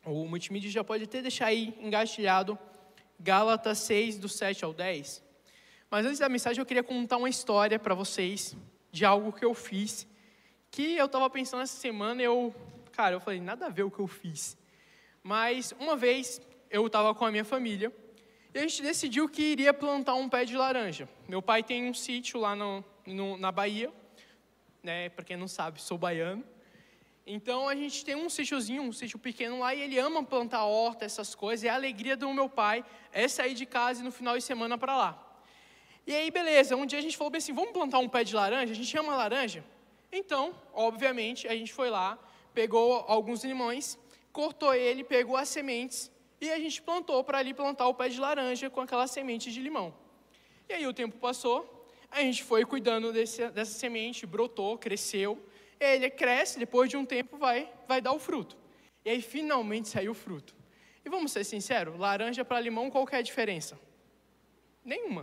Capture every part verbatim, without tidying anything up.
o multimídia já pode até deixar aí engatilhado Gálatas seis, do sete ao dez. Mas antes da mensagem eu queria contar uma história para vocês de algo que eu fiz, que eu estava pensando essa semana e eu, cara, eu falei, nada a ver o que eu fiz. Mas uma vez eu estava com a minha família e a gente decidiu que iria plantar um pé de laranja. Meu pai tem um sítio lá no, no, na Bahia, né? Para quem não sabe, sou baiano. Então a gente tem um sítiozinho, um sítio pequeno lá, e ele ama plantar horta, essas coisas, e a alegria do meu pai é sair de casa e no final de semana para lá. E aí, beleza, um dia a gente falou bem assim, vamos plantar um pé de laranja? A gente ama laranja? Então, obviamente, a gente foi lá, pegou alguns limões, cortou ele, pegou as sementes, e a gente plantou para ali plantar o pé de laranja com aquela semente de limão. E aí o tempo passou, a gente foi cuidando desse, dessa semente, brotou, cresceu, ele cresce, depois de um tempo vai, vai dar o fruto. E aí finalmente saiu o fruto. E vamos ser sinceros, laranja para limão, qual que é a diferença? Nenhuma.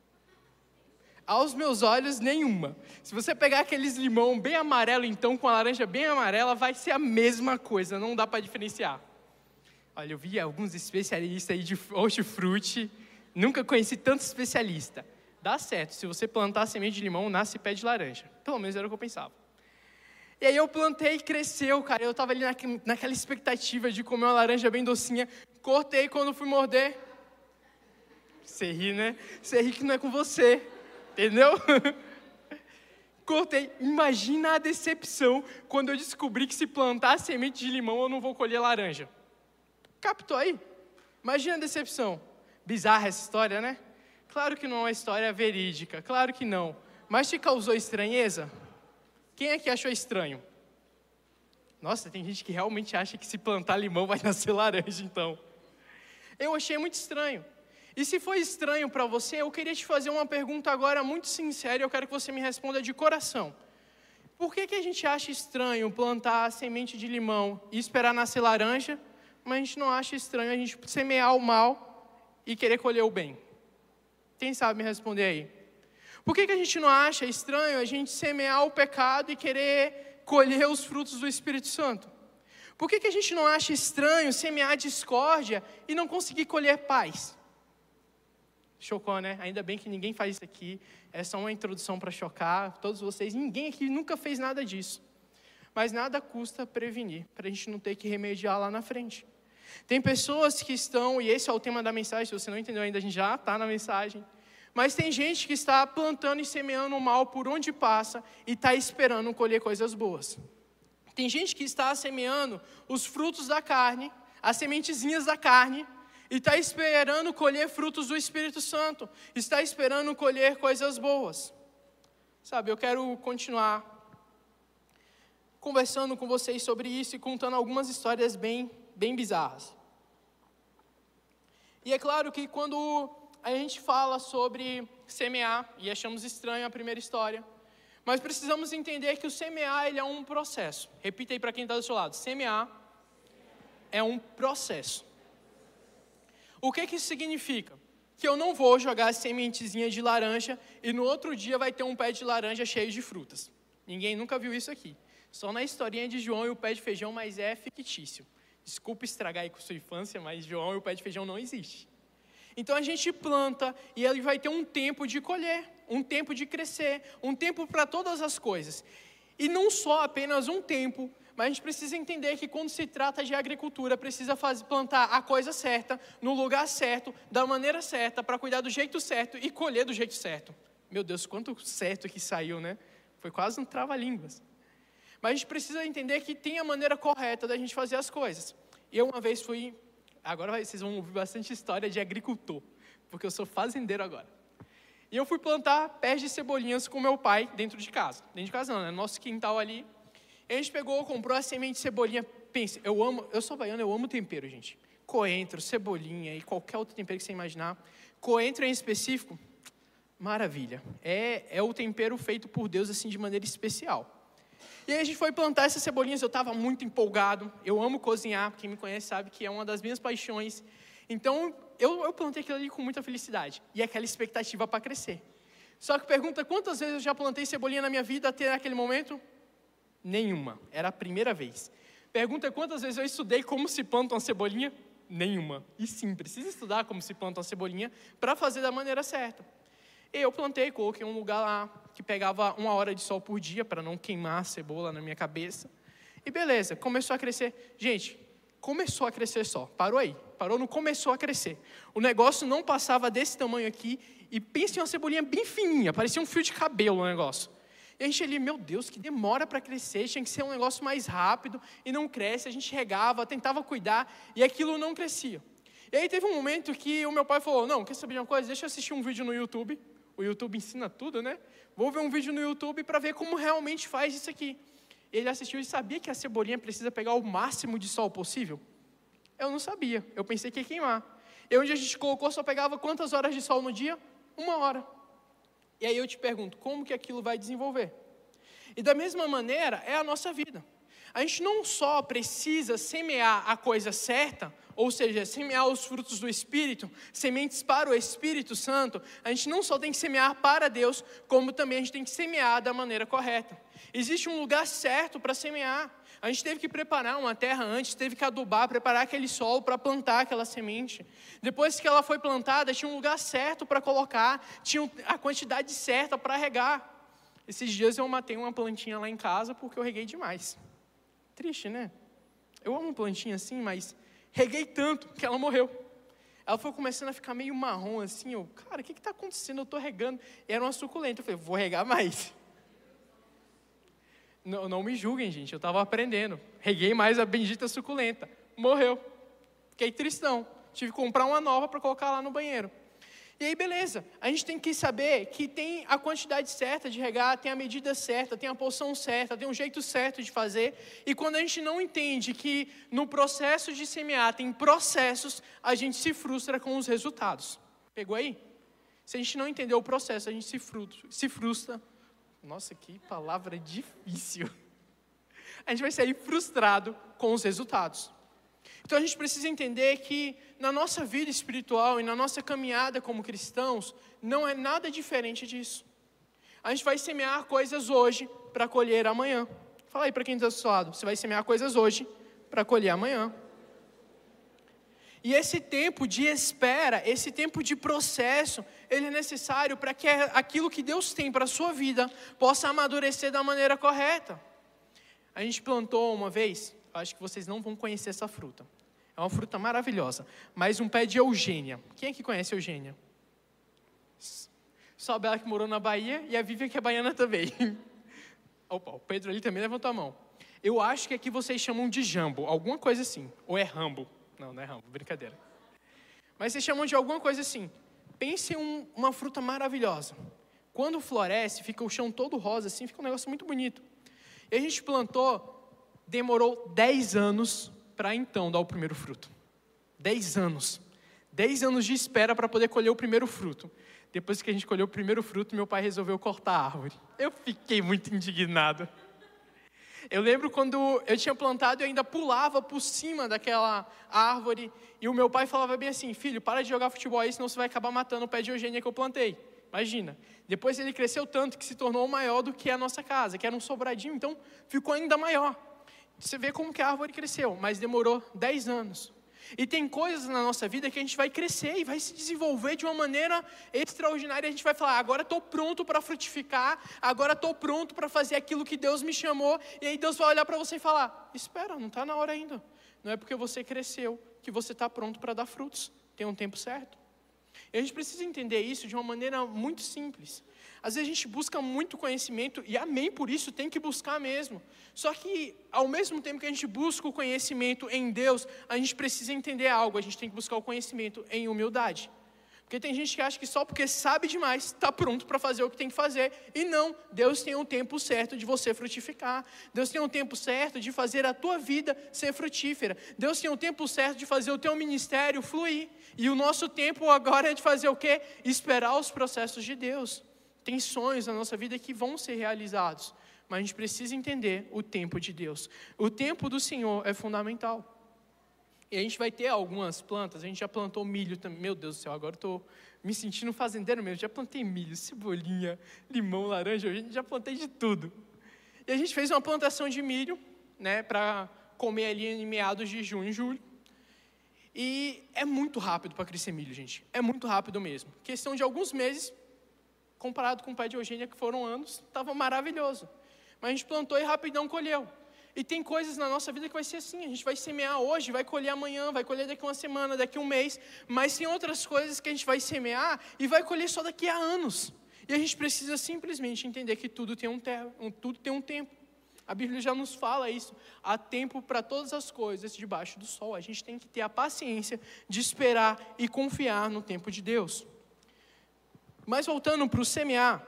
Aos meus olhos, nenhuma. Se você pegar aqueles limão bem amarelo, então, com a laranja bem amarela, vai ser a mesma coisa, não dá para diferenciar. Olha, eu vi alguns especialistas aí de hortifruti, nunca conheci tanto especialista. Dá certo, se você plantar semente de limão, nasce pé de laranja. Pelo menos era o que eu pensava. E aí eu plantei e cresceu, cara. Eu estava ali naquela expectativa de comer uma laranja bem docinha. Cortei, quando fui morder. Você ri, né? Você ri que não é com você. Entendeu? Cortei. Imagina a decepção quando eu descobri que se plantar semente de limão eu não vou colher laranja. Captou aí? Imagina a decepção. Bizarra essa história, né? Claro que não é uma história verídica. Claro que não. Mas te causou estranheza? Quem é que achou estranho? Nossa, tem gente que realmente acha que se plantar limão vai nascer laranja, então. Eu achei muito estranho. E se foi estranho para você, eu queria te fazer uma pergunta agora muito sincera e eu quero que você me responda de coração. Por que que a gente acha estranho plantar a semente de limão e esperar nascer laranja, mas a gente não acha estranho a gente semear o mal e querer colher o bem? Quem sabe me responder aí? Por que que a gente não acha estranho a gente semear o pecado e querer colher os frutos do Espírito Santo? Por que que a gente não acha estranho semear discórdia e não conseguir colher paz? Chocou, né? Ainda bem que ninguém faz isso aqui. É só uma introdução para chocar todos vocês. Ninguém aqui nunca fez nada disso. Mas nada custa prevenir, para a gente não ter que remediar lá na frente. Tem pessoas que estão, e esse é o tema da mensagem, se você não entendeu ainda, a gente já está na mensagem. Mas tem gente que está plantando e semeando o mal por onde passa e está esperando colher coisas boas. Tem gente que está semeando os frutos da carne, as sementezinhas da carne, e está esperando colher frutos do Espírito Santo, está esperando colher coisas boas. Sabe, eu quero continuar conversando com vocês sobre isso e contando algumas histórias bem, bem bizarras. E é claro que quando a gente fala sobre semear, e achamos estranho a primeira história, mas precisamos entender que o semear ele é um processo. Repita aí para quem está do seu lado. Semear é um processo. O que que isso significa? Que eu não vou jogar a sementezinha de laranja e no outro dia vai ter um pé de laranja cheio de frutas. Ninguém nunca viu isso aqui. Só na historinha de João e o pé de feijão, mas é fictício. Desculpa estragar aí com sua infância, mas João e o pé de feijão não existe. Então a gente planta e ele vai ter um tempo de colher, um tempo de crescer, um tempo para todas as coisas. E não só apenas um tempo, mas a gente precisa entender que quando se trata de agricultura, precisa fazer, plantar a coisa certa, no lugar certo, da maneira certa, para cuidar do jeito certo e colher do jeito certo. Meu Deus, quanto certo que saiu, né? Foi quase um trava-línguas. Mas a gente precisa entender que tem a maneira correta da gente fazer as coisas. Eu uma vez fui... Agora vocês vão ouvir bastante história de agricultor, porque eu sou fazendeiro agora. E eu fui plantar pés de cebolinhas com meu pai dentro de casa. Dentro de casa não, né? Nosso quintal ali. E a gente pegou, comprou a semente de cebolinha. Pensa, eu amo, eu sou baiano, eu amo tempero, gente. Coentro, cebolinha e qualquer outro tempero que você imaginar. Coentro em específico, maravilha. É, é o tempero feito por Deus assim de maneira especial. E aí a gente foi plantar essas cebolinhas, eu estava muito empolgado. Eu amo cozinhar, quem me conhece sabe que é uma das minhas paixões. Então, eu, eu plantei aquilo ali com muita felicidade. E aquela expectativa para crescer. Só que pergunta, quantas vezes eu já plantei cebolinha na minha vida até naquele momento? Nenhuma. Era a primeira vez. Pergunta quantas vezes eu estudei como se planta uma cebolinha? Nenhuma. E sim, precisa estudar como se planta uma cebolinha para fazer da maneira certa. Eu plantei, coloquei um lugar lá que pegava uma hora de sol por dia para não queimar a cebola na minha cabeça. E beleza, começou a crescer. Gente, começou a crescer só. Parou aí. Parou, não começou a crescer. O negócio não passava desse tamanho aqui. E pensa em uma cebolinha bem fininha. Parecia um fio de cabelo o negócio. E a gente ali, meu Deus, que demora para crescer. Tinha que ser um negócio mais rápido. E não cresce. A gente regava, tentava cuidar. E aquilo não crescia. E aí teve um momento que o meu pai falou, não, quer saber de uma coisa? Deixa eu assistir um vídeo no YouTube. O YouTube ensina tudo, né? Vou ver um vídeo no YouTube para ver como realmente faz isso aqui. Ele assistiu e sabia que a cebolinha precisa pegar o máximo de sol possível? Eu não sabia. Eu pensei que ia queimar. E onde a gente colocou, só pegava quantas horas de sol no dia? Uma hora. E aí eu te pergunto, como que aquilo vai desenvolver? E da mesma maneira, é a nossa vida. A gente não só precisa semear a coisa certa, ou seja, semear os frutos do Espírito, sementes para o Espírito Santo, a gente não só tem que semear para Deus, como também a gente tem que semear da maneira correta. Existe um lugar certo para semear. A gente teve que preparar uma terra antes, teve que adubar, preparar aquele solo para plantar aquela semente. Depois que ela foi plantada, tinha um lugar certo para colocar, tinha a quantidade certa para regar. Esses dias eu matei uma plantinha lá em casa porque eu reguei demais. Triste, né? Eu amo plantinha assim, mas reguei tanto que ela morreu. Ela foi começando a ficar meio marrom assim. Eu, cara, o que está acontecendo? Eu estou regando. E era uma suculenta. Eu falei, vou regar mais. Não, não me julguem, gente. Eu estava aprendendo. Reguei mais a bendita suculenta. Morreu. Fiquei tristão. Tive que comprar uma nova para colocar lá no banheiro. E aí, beleza. A gente tem que saber que tem a quantidade certa de regar, tem a medida certa, tem a porção certa, tem um jeito certo de fazer. E quando a gente não entende que no processo de semear tem processos, a gente se frustra com os resultados. Pegou aí? Se a gente não entender o processo, a gente se frustra. Se frustra. Nossa, que palavra difícil. A gente vai sair frustrado com os resultados. Então a gente precisa entender que na nossa vida espiritual e na nossa caminhada como cristãos, não é nada diferente disso. A gente vai semear coisas hoje para colher amanhã. Fala aí para quem está do seu lado, você vai semear coisas hoje para colher amanhã. E esse tempo de espera, esse tempo de processo, ele é necessário para que aquilo que Deus tem para a sua vida possa amadurecer da maneira correta. A gente plantou uma vez, acho que vocês não vão conhecer essa fruta. É uma fruta maravilhosa, mas um pé de Eugênia. Quem é que conhece Eugênia? Só a Bela que morou na Bahia e a Vivian que é baiana também. Opa, o Pedro ali também levantou a mão. Eu acho que aqui vocês chamam de jambo, alguma coisa assim. Ou é rambo. Não, não é rambo, brincadeira. Mas vocês chamam de alguma coisa assim. Pense em um, uma fruta maravilhosa. Quando floresce, fica o chão todo rosa assim, fica um negócio muito bonito. E a gente plantou, demorou dez anos para então dar o primeiro fruto. dez anos. dez anos de espera para poder colher o primeiro fruto. Depois que a gente colheu o primeiro fruto, meu pai resolveu cortar a árvore. Eu fiquei muito indignado. Eu lembro quando eu tinha plantado, eu ainda pulava por cima daquela árvore. E o meu pai falava bem assim, filho, para de jogar futebol aí, senão você vai acabar matando o pé de Eugênia que eu plantei. Imagina. Depois ele cresceu tanto que se tornou maior do que a nossa casa, que era um sobradinho, então ficou ainda maior. Você vê como que a árvore cresceu, mas demorou dez anos. E tem coisas na nossa vida que a gente vai crescer e vai se desenvolver de uma maneira extraordinária. A gente vai falar, agora estou pronto para frutificar, agora estou pronto para fazer aquilo que Deus me chamou. E aí Deus vai olhar para você e falar, espera, não está na hora ainda. Não é porque você cresceu que você está pronto para dar frutos. Tem um tempo certo. E a gente precisa entender isso de uma maneira muito simples. Às vezes a gente busca muito conhecimento, e amém por isso, tem que buscar mesmo. Só que, ao mesmo tempo que a gente busca o conhecimento em Deus, a gente precisa entender algo, a gente tem que buscar o conhecimento em humildade. Porque tem gente que acha que só porque sabe demais, está pronto para fazer o que tem que fazer. E não, Deus tem um tempo certo de você frutificar. Deus tem um tempo certo de fazer a tua vida ser frutífera. Deus tem um tempo certo de fazer o teu ministério fluir. E o nosso tempo agora é de fazer o quê? Esperar os processos de Deus. Tem sonhos na nossa vida que vão ser realizados, mas a gente precisa entender o tempo de Deus. O tempo do Senhor é fundamental. E a gente vai ter algumas plantas, a gente já plantou milho também. Meu Deus do céu, agora eu estou me sentindo fazendeiro mesmo. Já plantei milho, cebolinha, limão, laranja, a gente já plantei de tudo. E a gente fez uma plantação de milho, né, para comer ali em meados de junho, julho. E é muito rápido para crescer milho, gente. É muito rápido mesmo. Questão de alguns meses, comparado com o pé de Eugênia, que foram anos, estava maravilhoso. Mas a gente plantou e rapidão colheu. E tem coisas na nossa vida que vai ser assim, a gente vai semear hoje, vai colher amanhã, vai colher daqui uma semana, daqui um mês, mas tem outras coisas que a gente vai semear e vai colher só daqui a anos. E a gente precisa simplesmente entender que tudo tem um, ter, um, tudo tem um tempo. A Bíblia já nos fala isso, há tempo para todas as coisas debaixo do sol. A gente tem que ter a paciência de esperar e confiar no tempo de Deus. Mas voltando para o semear,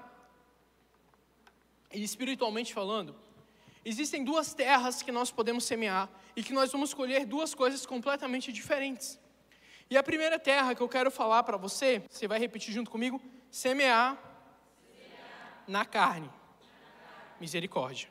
e espiritualmente falando, existem duas terras que nós podemos semear e que nós vamos colher duas coisas completamente diferentes. E a primeira terra que eu quero falar para você, você vai repetir junto comigo, semear, semear. Na carne. Misericórdia.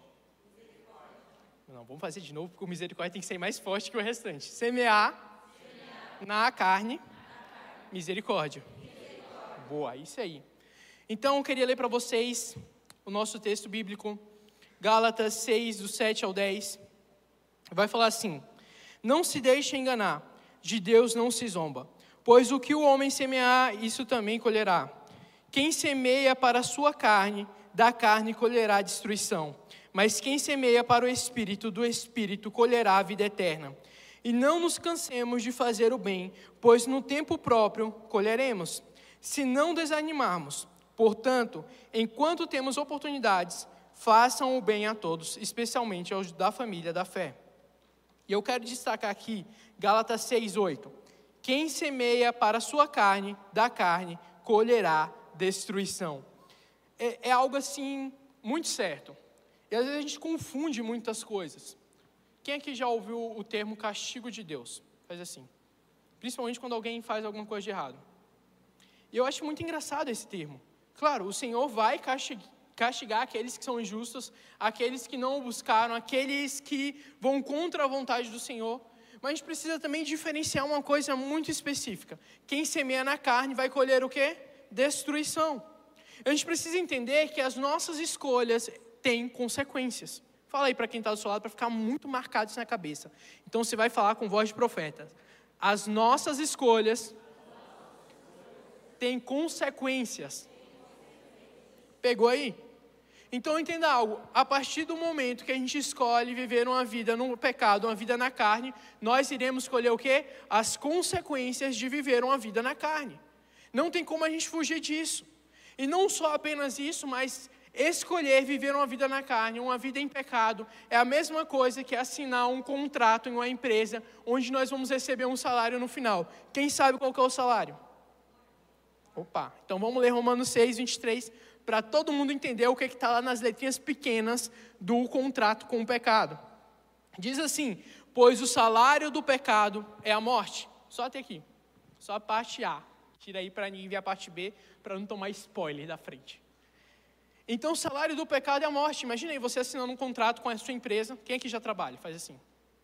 Não, vamos fazer de novo, porque o misericórdia tem que ser mais forte que o restante. Semear, semear. Na, carne, na carne, misericórdia. misericórdia. Boa, isso aí. Então, eu queria ler para vocês o nosso texto bíblico, Gálatas seis, do sete ao dez. Vai falar assim: não se deixe enganar, de Deus não se zomba, pois o que o homem semear, isso também colherá. Quem semeia para a sua carne, da carne colherá destruição. Mas quem semeia para o Espírito, do Espírito colherá a vida eterna. E não nos cansemos de fazer o bem, pois no tempo próprio colheremos, se não desanimarmos. Portanto, enquanto temos oportunidades, façam o bem a todos, especialmente aos da família da fé. E eu quero destacar aqui, Gálatas seis, oito. Quem semeia para a sua carne, da carne, colherá destruição. É, é algo assim, muito certo. E às vezes a gente confunde muitas coisas. Quem aqui já ouviu o termo castigo de Deus? Faz assim. Principalmente quando alguém faz alguma coisa de errado. E eu acho muito engraçado esse termo. Claro, o Senhor vai castigar aqueles que são injustos, aqueles que não o buscaram, aqueles que vão contra a vontade do Senhor. Mas a gente precisa também diferenciar uma coisa muito específica. Quem semeia na carne vai colher o quê? Destruição. A gente precisa entender que as nossas escolhas têm consequências. Fala aí para quem está do seu lado, para ficar muito marcado isso na cabeça. Então você vai falar com voz de profeta. As nossas escolhas têm consequências. Pegou aí? Então entenda algo, a partir do momento que a gente escolhe viver uma vida no pecado, uma vida na carne, nós iremos escolher o quê? As consequências de viver uma vida na carne. Não tem como a gente fugir disso. E não só apenas isso, mas escolher viver uma vida na carne, uma vida em pecado, é a mesma coisa que assinar um contrato em uma empresa, onde nós vamos receber um salário no final. Quem sabe qual que é o salário? Opa, então vamos ler Romanos seis, vinte e três, para todo mundo entender o que está lá nas letrinhas pequenas do contrato com o pecado. Diz assim: pois o salário do pecado é a morte. Só até aqui, só a parte A. Tira aí para ninguém ver a parte B, para não tomar spoiler da frente. Então o salário do pecado é a morte. Imagina aí você assinando um contrato com a sua empresa. Quem aqui já trabalha? Faz assim.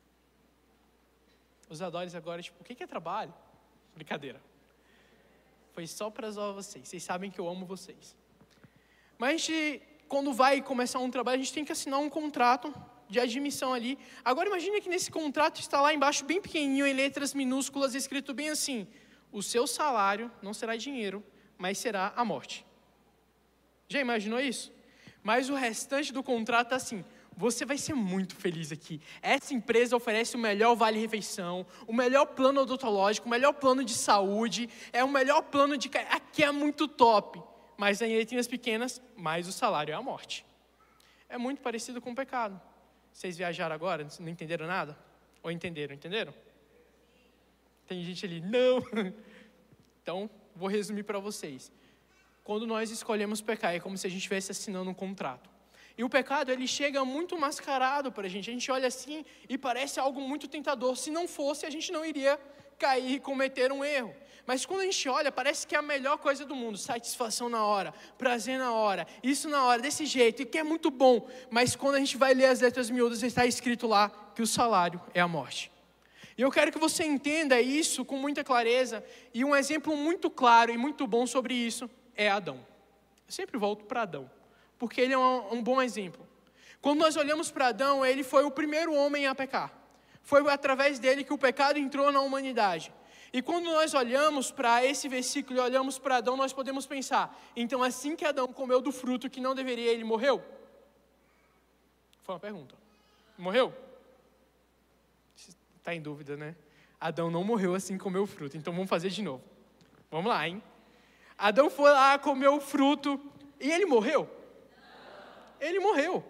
Os adores agora, tipo, o que é trabalho? Brincadeira. Foi só para zoar vocês. Vocês sabem que eu amo vocês. Mas a gente, quando vai começar um trabalho, a gente tem que assinar um contrato de admissão ali. Agora imagine que nesse contrato está lá embaixo, bem pequenininho, em letras minúsculas, escrito bem assim: o seu salário não será dinheiro, mas será a morte. Já imaginou isso? Mas o restante do contrato é assim: você vai ser muito feliz aqui. Essa empresa oferece o melhor vale-refeição, o melhor plano odontológico, o melhor plano de saúde, é o melhor plano de... Aqui é muito top. Mas em letrinhas pequenas, mais o salário é a morte. É muito parecido com o pecado. Vocês viajaram agora? Não entenderam nada? Ou entenderam? Entenderam? Tem gente ali, não. Então, vou resumir para vocês. Quando nós escolhemos pecar, é como se a gente estivesse assinando um contrato. E o pecado, ele chega muito mascarado para a gente. A gente olha assim e parece algo muito tentador. Se não fosse, a gente não iria cair e cometer um erro. Mas quando a gente olha, parece que é a melhor coisa do mundo. Satisfação na hora, prazer na hora, isso na hora, desse jeito, e que é muito bom. Mas quando a gente vai ler as letras miúdas, está escrito lá que o salário é a morte. E eu quero que você entenda isso com muita clareza. E um exemplo muito claro e muito bom sobre isso é Adão. Eu sempre volto para Adão, porque ele é um, um bom exemplo. Quando nós olhamos para Adão, ele foi o primeiro homem a pecar. Foi através dele que o pecado entrou na humanidade. E quando nós olhamos para esse versículo e olhamos para Adão, nós podemos pensar, então assim que Adão comeu do fruto que não deveria, ele morreu? Foi uma pergunta. Morreu? Está em dúvida, né? Adão não morreu assim que comeu o fruto, então vamos fazer de novo. Vamos lá, hein? Adão foi lá, comeu o fruto, e ele morreu? Ele morreu.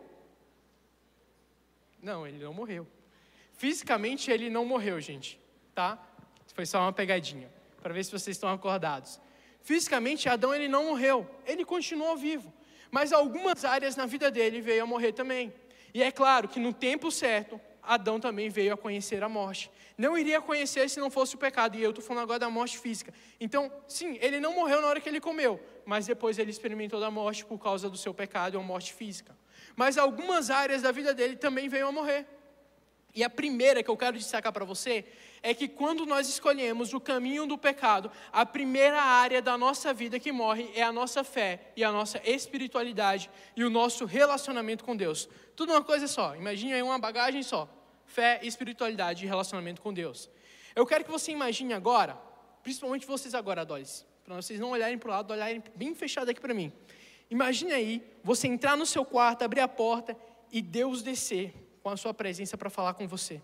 Não, ele não morreu. Fisicamente ele não morreu, gente, tá? Foi só uma pegadinha, para ver se vocês estão acordados. Fisicamente, Adão ele não morreu, ele continuou vivo. Mas algumas áreas na vida dele veio a morrer também. E é claro que no tempo certo, Adão também veio a conhecer a morte. Não iria conhecer se não fosse o pecado, e eu estou falando agora da morte física. Então, sim, ele não morreu na hora que ele comeu, mas depois ele experimentou da morte por causa do seu pecado, uma morte física. Mas algumas áreas da vida dele também veio a morrer. E a primeira que eu quero destacar para você é que quando nós escolhemos o caminho do pecado, a primeira área da nossa vida que morre é a nossa fé e a nossa espiritualidade e o nosso relacionamento com Deus. Tudo uma coisa só, imagine aí uma bagagem só, fé, espiritualidade e relacionamento com Deus. Eu quero que você imagine agora, principalmente vocês agora, adolescentes, para vocês não olharem para o lado, olharem bem fechado aqui para mim. Imagine aí, você entrar no seu quarto, abrir a porta e Deus descer com a sua presença para falar com você.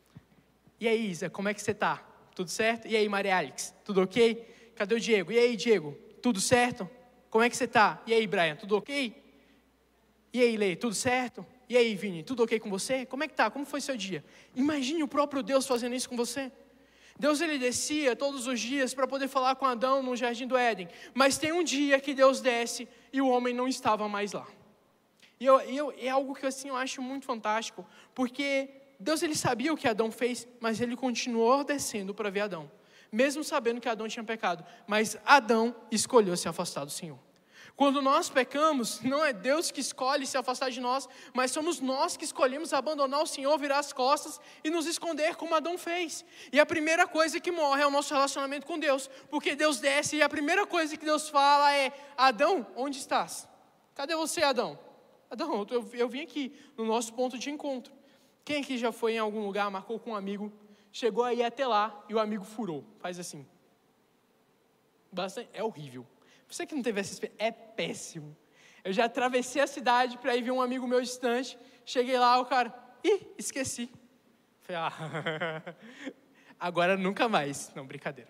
E aí, Isa, como é que você está? Tudo certo? E aí, Maria Alex, tudo ok? Cadê o Diego? E aí, Diego, tudo certo? Como é que você está? E aí, Brian, tudo ok? E aí, Lei, tudo certo? E aí, Vini, tudo ok com você? Como é que tá? Como foi seu dia? Imagine o próprio Deus fazendo isso com você. Deus, ele descia todos os dias para poder falar com Adão no Jardim do Éden. Mas tem um dia que Deus desce e o homem não estava mais lá. E eu, eu, é algo que assim, eu acho muito fantástico, porque Deus ele sabia o que Adão fez, mas ele continuou descendo para ver Adão, mesmo sabendo que Adão tinha pecado, mas Adão escolheu se afastar do Senhor. Quando nós pecamos, não é Deus que escolhe se afastar de nós, mas somos nós que escolhemos abandonar o Senhor, virar as costas e nos esconder como Adão fez. E a primeira coisa que morre é o nosso relacionamento com Deus, porque Deus desce e a primeira coisa que Deus fala é: Adão, onde estás? Cadê você, Adão? Adão, eu, eu vim aqui no nosso ponto de encontro. Quem aqui já foi em algum lugar, marcou com um amigo, chegou aí até lá e o amigo furou? Faz assim. Bastante, é horrível. Você que não teve essa experiência, é péssimo. Eu já atravessei a cidade para ir ver um amigo meu distante. Cheguei lá, o cara, ih, esqueci. Falei, ah, agora nunca mais. Não, brincadeira.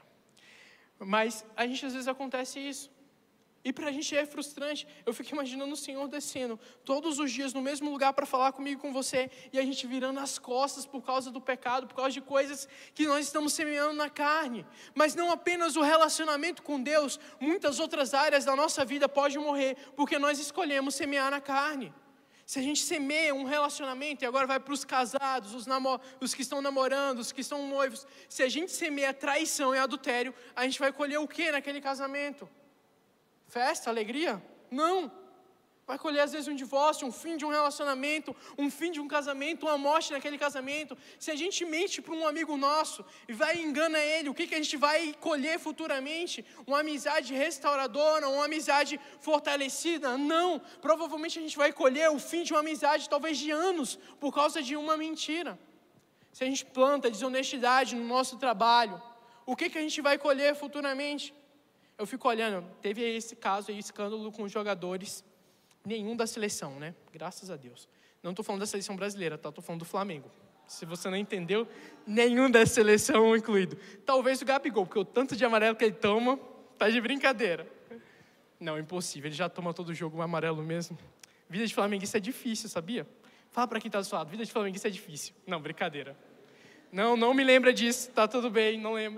Mas a gente às vezes acontece isso. E para a gente é frustrante. Eu fico imaginando o Senhor descendo todos os dias no mesmo lugar para falar comigo e com você, e a gente virando as costas por causa do pecado, por causa de coisas que nós estamos semeando na carne. Mas não apenas o relacionamento com Deus, muitas outras áreas da nossa vida podem morrer, porque nós escolhemos semear na carne. Se a gente semeia um relacionamento, e agora vai para os casados, os, namo- os que estão namorando, os que estão noivos, se a gente semeia traição e adultério, a gente vai colher o que naquele casamento? Festa, alegria? Não. Vai colher às vezes um divórcio, um fim de um relacionamento, um fim de um casamento, uma morte naquele casamento. Se a gente mente para um amigo nosso e vai e engana ele, o que, que a gente vai colher futuramente? Uma amizade restauradora, uma amizade fortalecida? Não. Provavelmente a gente vai colher o fim de uma amizade talvez de anos por causa de uma mentira. Se a gente planta desonestidade no nosso trabalho, o que, que a gente vai colher futuramente? Eu fico olhando, teve esse caso aí, escândalo com os jogadores, nenhum da seleção, né? Graças a Deus. Não estou falando da seleção brasileira, tá? Estou falando do Flamengo. Se você não entendeu, nenhum da seleção incluído. Talvez o Gabigol, porque o tanto de amarelo que ele toma, tá de brincadeira. Não, impossível, ele já toma todo jogo um amarelo mesmo. Vida de flamenguista é difícil, sabia? Fala para quem está do seu lado, vida de flamenguista é difícil. Não, brincadeira. Não, não me lembra disso, tá tudo bem, não lembra.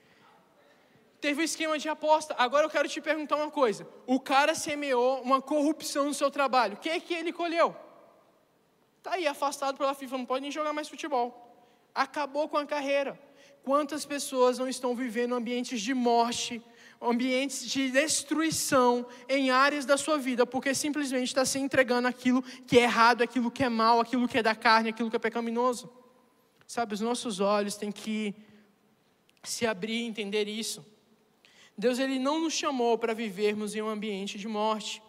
Teve um esquema de aposta. Agora eu quero te perguntar uma coisa. O cara semeou uma corrupção no seu trabalho. O que é que ele colheu? Está aí, afastado pela FIFA, não pode nem jogar mais futebol. Acabou com a carreira. Quantas pessoas não estão vivendo ambientes de morte, ambientes de destruição em áreas da sua vida, porque simplesmente está se entregando aquilo que é errado, aquilo que é mal, aquilo que é da carne, aquilo que é pecaminoso. Sabe, os nossos olhos têm que se abrir e entender isso. Deus ele não nos chamou para vivermos em um ambiente de morte.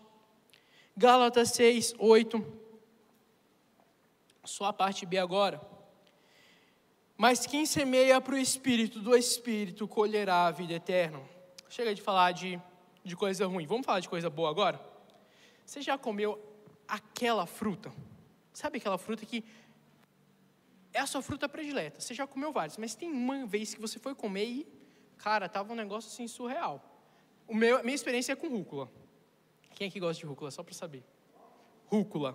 Gálatas seis, oito. Só a parte B agora. Mas quem semeia para o Espírito, do Espírito colherá a vida eterna. Chega de falar de, de coisa ruim, vamos falar de coisa boa agora? Você já comeu aquela fruta? Sabe aquela fruta que é a sua fruta predileta? Você já comeu várias, mas tem uma vez que você foi comer e, cara, tava um negócio assim surreal. O meu, a minha experiência é com rúcula. Quem é que gosta de rúcula? Só para saber. Rúcula.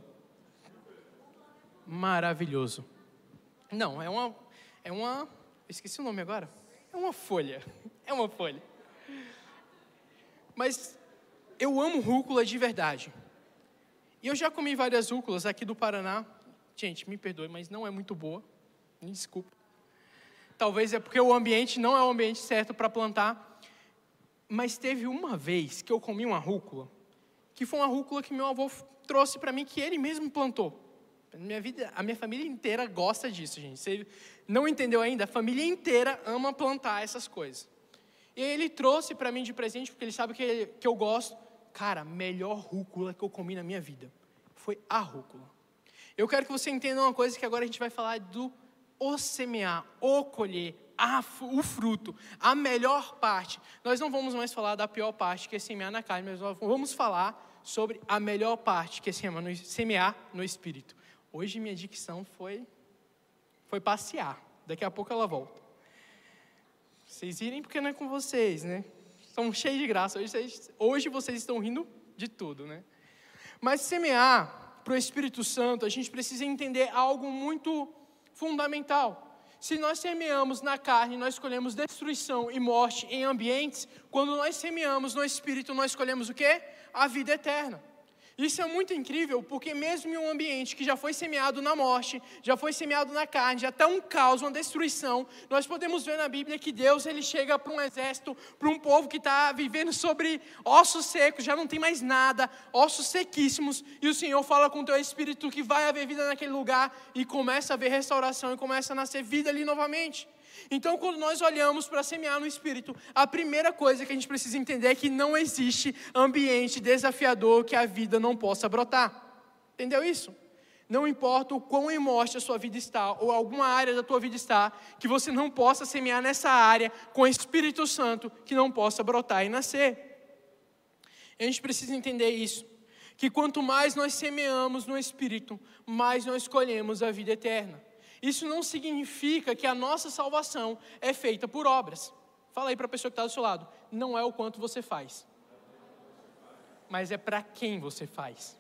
Maravilhoso. Não, é uma, é uma, eu esqueci o nome agora. É uma folha. É uma folha. Mas eu amo rúcula de verdade. E eu já comi várias rúculas aqui do Paraná. Gente, me perdoe, mas não é muito boa. Me desculpa. Talvez é porque o ambiente não é o ambiente certo para plantar. Mas teve uma vez que eu comi uma rúcula, que foi uma rúcula que meu avô trouxe para mim, que ele mesmo plantou. Minha vida, a minha família inteira gosta disso, gente. Você não entendeu ainda? A família inteira ama plantar essas coisas. E ele trouxe para mim de presente, porque ele sabe que, que eu gosto. Cara, a melhor rúcula que eu comi na minha vida foi a rúcula. Eu quero que você entenda uma coisa, que agora a gente vai falar do o semear, o colher, a, o fruto, a melhor parte. Nós não vamos mais falar da pior parte, que é semear na carne, mas nós vamos falar sobre a melhor parte, que é semear no Espírito. Hoje minha dicção foi, foi passear, daqui a pouco ela volta. Vocês irem porque não é com vocês, né? Estão cheios de graça, hoje vocês, hoje vocês estão rindo de tudo, né? Mas semear para o Espírito Santo, a gente precisa entender algo muito fundamental. Se nós semeamos na carne, nós escolhemos destruição e morte em ambientes. Quando nós semeamos no Espírito, nós escolhemos o quê? A vida eterna. Isso é muito incrível, porque mesmo em um ambiente que já foi semeado na morte, já foi semeado na carne, já está um caos, uma destruição, nós podemos ver na Bíblia que Deus ele chega para um exército, para um povo que está vivendo sobre ossos secos, já não tem mais nada, ossos sequíssimos, e o Senhor fala com o teu espírito que vai haver vida naquele lugar, e começa a haver restauração, e começa a nascer vida ali novamente. Então, quando nós olhamos para semear no Espírito, a primeira coisa que a gente precisa entender é que não existe ambiente desafiador que a vida não possa brotar. Entendeu isso? Não importa o quão em morte a sua vida está, ou alguma área da tua vida está, que você não possa semear nessa área com o Espírito Santo, que não possa brotar e nascer. A gente precisa entender isso, que quanto mais nós semeamos no Espírito, mais nós escolhemos a vida eterna. Isso não significa que a nossa salvação é feita por obras. Fala aí para a pessoa que está do seu lado. Não é o quanto você faz, mas é para quem você faz.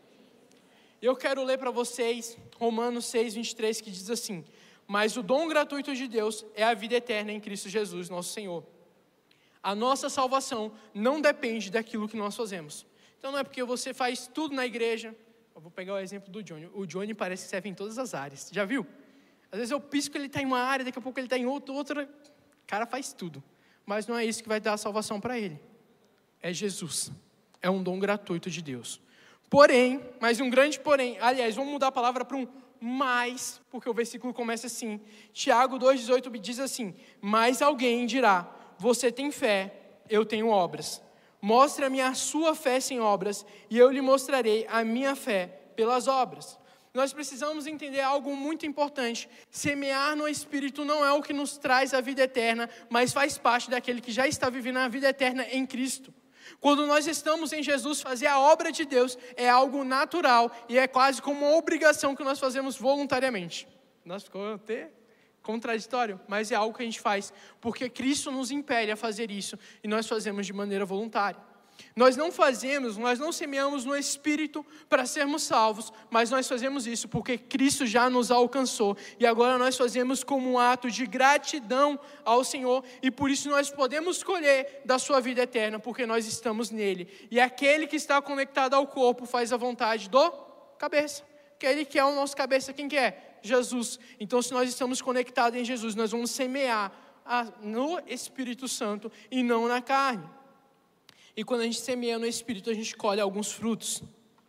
Eu quero ler para vocês Romanos seis, vinte e três, que diz assim: mas o dom gratuito de Deus é a vida eterna em Cristo Jesus, nosso Senhor. A nossa salvação não depende daquilo que nós fazemos. Então não é porque você faz tudo na igreja. Eu vou pegar o exemplo do Johnny. O Johnny parece que serve em todas as áreas. Já viu? Às vezes eu pisco que ele está em uma área, daqui a pouco ele está em outra, outra. O cara faz tudo. Mas não é isso que vai dar a salvação para ele. É Jesus. É um dom gratuito de Deus. Porém, mas um grande porém, aliás, vamos mudar a palavra para um mais, porque o versículo começa assim. Tiago dois, dezoito diz assim: mas alguém dirá, você tem fé, eu tenho obras. Mostre-me a sua fé sem obras, e eu lhe mostrarei a minha fé pelas obras. Nós precisamos entender algo muito importante. Semear no Espírito não é o que nos traz a vida eterna, mas faz parte daquele que já está vivendo a vida eterna em Cristo. Quando nós estamos em Jesus, fazer a obra de Deus é algo natural e é quase como uma obrigação que nós fazemos voluntariamente. Nós ficou até contraditório, mas é algo que a gente faz, porque Cristo nos impele a fazer isso e nós fazemos de maneira voluntária. Nós não fazemos, nós não semeamos no Espírito para sermos salvos, mas nós fazemos isso porque Cristo já nos alcançou e agora nós fazemos como um ato de gratidão ao Senhor e por isso nós podemos colher da sua vida eterna, porque nós estamos nele. E aquele que está conectado ao corpo faz a vontade do cabeça, aquele que é o nosso cabeça, quem que é? Jesus. Então se nós estamos conectados em Jesus, nós vamos semear no Espírito Santo e não na carne. E quando a gente semeia no Espírito, a gente colhe alguns frutos.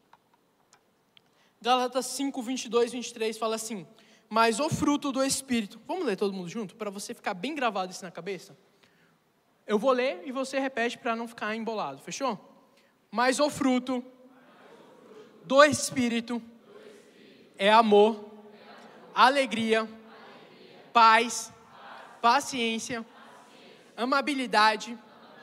Gálatas cinco, vinte e dois, vinte e três fala assim: mas o fruto do Espírito. Vamos ler todo mundo junto, para você ficar bem gravado isso na cabeça? Eu vou ler e você repete para não ficar embolado, fechou? Mas o fruto do Espírito é amor, alegria, paz, paciência, amabilidade,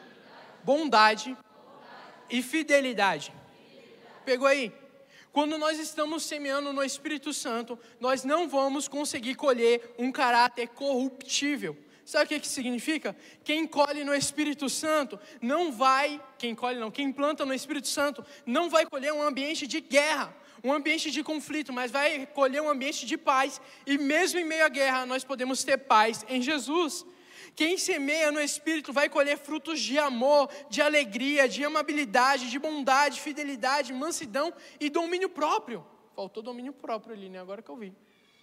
bondade e fidelidade. Pegou aí? Quando nós estamos semeando no Espírito Santo, nós não vamos conseguir colher um caráter corruptível. Sabe o que que significa? Quem colhe no Espírito Santo não vai, quem colhe não, quem planta no Espírito Santo não vai colher um ambiente de guerra, um ambiente de conflito, mas vai colher um ambiente de paz. E mesmo em meio à guerra, nós podemos ter paz em Jesus. Quem semeia no Espírito vai colher frutos de amor, de alegria, de amabilidade, de bondade, fidelidade, mansidão e domínio próprio. Faltou domínio próprio ali, né? Agora que eu vi.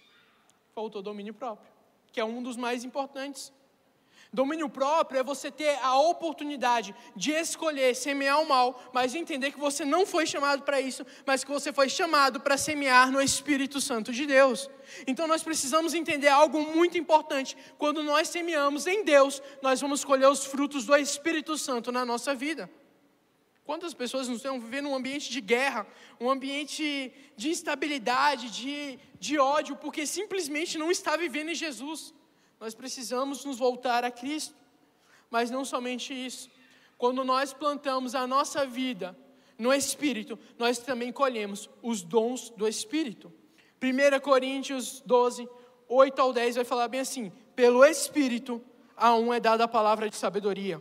Faltou domínio próprio, que é um dos mais importantes. Domínio próprio é você ter a oportunidade de escolher semear o mal, mas entender que você não foi chamado para isso, mas que você foi chamado para semear no Espírito Santo de Deus. Então nós precisamos entender algo muito importante. Quando nós semeamos em Deus, nós vamos colher os frutos do Espírito Santo na nossa vida. Quantas pessoas não estão vivendo um ambiente de guerra, um ambiente de instabilidade, de, de ódio, porque simplesmente não está vivendo em Jesus? Nós precisamos nos voltar a Cristo. Mas não somente isso. Quando nós plantamos a nossa vida no Espírito, nós também colhemos os dons do Espírito. primeira Coríntios doze, oito ao dez vai falar bem assim: pelo Espírito, a um é dada a palavra de sabedoria,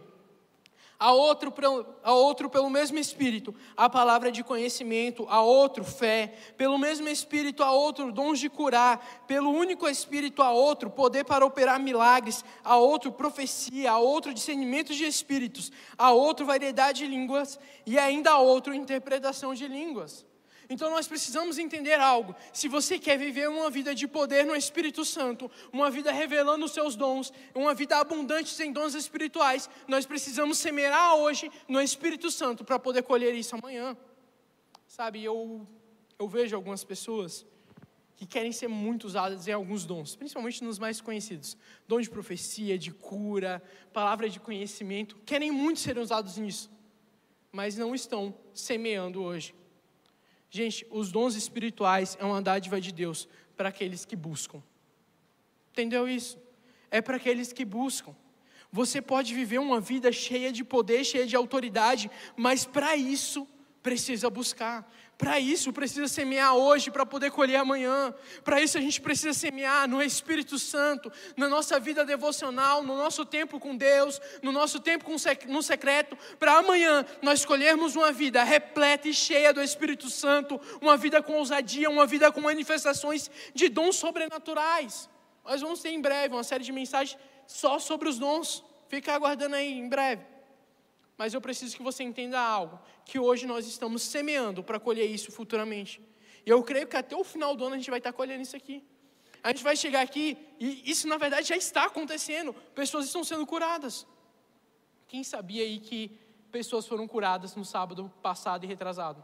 a outro, a outro pelo mesmo Espírito, a palavra de conhecimento, a outro fé, pelo mesmo Espírito a outro dons de curar, pelo único Espírito a outro poder para operar milagres, a outro profecia, a outro discernimento de espíritos, a outro variedade de línguas e ainda a outro interpretação de línguas. Então nós precisamos entender algo. Se você quer viver uma vida de poder no Espírito Santo, uma vida revelando os seus dons, uma vida abundante em dons espirituais, nós precisamos semear hoje no Espírito Santo para poder colher isso amanhã. Sabe, eu, eu vejo algumas pessoas que querem ser muito usadas em alguns dons, principalmente nos mais conhecidos. Dom de profecia, de cura, palavra de conhecimento, querem muito ser usados nisso, mas não estão semeando hoje. Gente, os dons espirituais é uma dádiva de Deus para aqueles que buscam. Entendeu isso? É para aqueles que buscam. Você pode viver uma vida cheia de poder, cheia de autoridade, mas para isso precisa buscar. Para isso precisa semear hoje para poder colher amanhã. Para isso a gente precisa semear no Espírito Santo, na nossa vida devocional, no nosso tempo com Deus, no nosso tempo no secreto, para amanhã nós colhermos uma vida repleta e cheia do Espírito Santo, uma vida com ousadia, uma vida com manifestações de dons sobrenaturais. Nós vamos ter em breve uma série de mensagens só sobre os dons. Fica aguardando aí em breve. Mas eu preciso que você entenda algo, que hoje nós estamos semeando para colher isso futuramente. E eu creio que até o final do ano a gente vai estar colhendo isso aqui. A gente vai chegar aqui e isso na verdade já está acontecendo. Pessoas estão sendo curadas. Quem sabia aí que pessoas foram curadas no sábado passado e retrasado?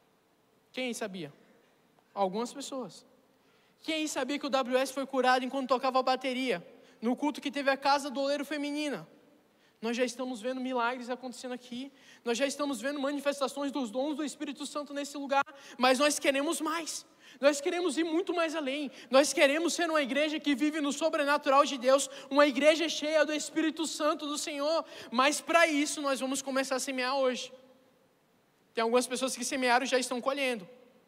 Quem sabia? Algumas pessoas. Quem sabia que o W S foi curado enquanto tocava a bateria? No culto que teve a Casa do Oleiro Feminina. Nós já estamos vendo milagres acontecendo aqui. Nós já estamos vendo manifestações dos dons do Espírito Santo nesse lugar. Mas nós queremos mais. Nós queremos ir muito mais além. Nós queremos ser uma igreja que vive no sobrenatural de Deus. Uma igreja cheia do Espírito Santo do Senhor. Mas para isso nós vamos começar a semear hoje. Tem algumas pessoas que semearam e já estão colhendo.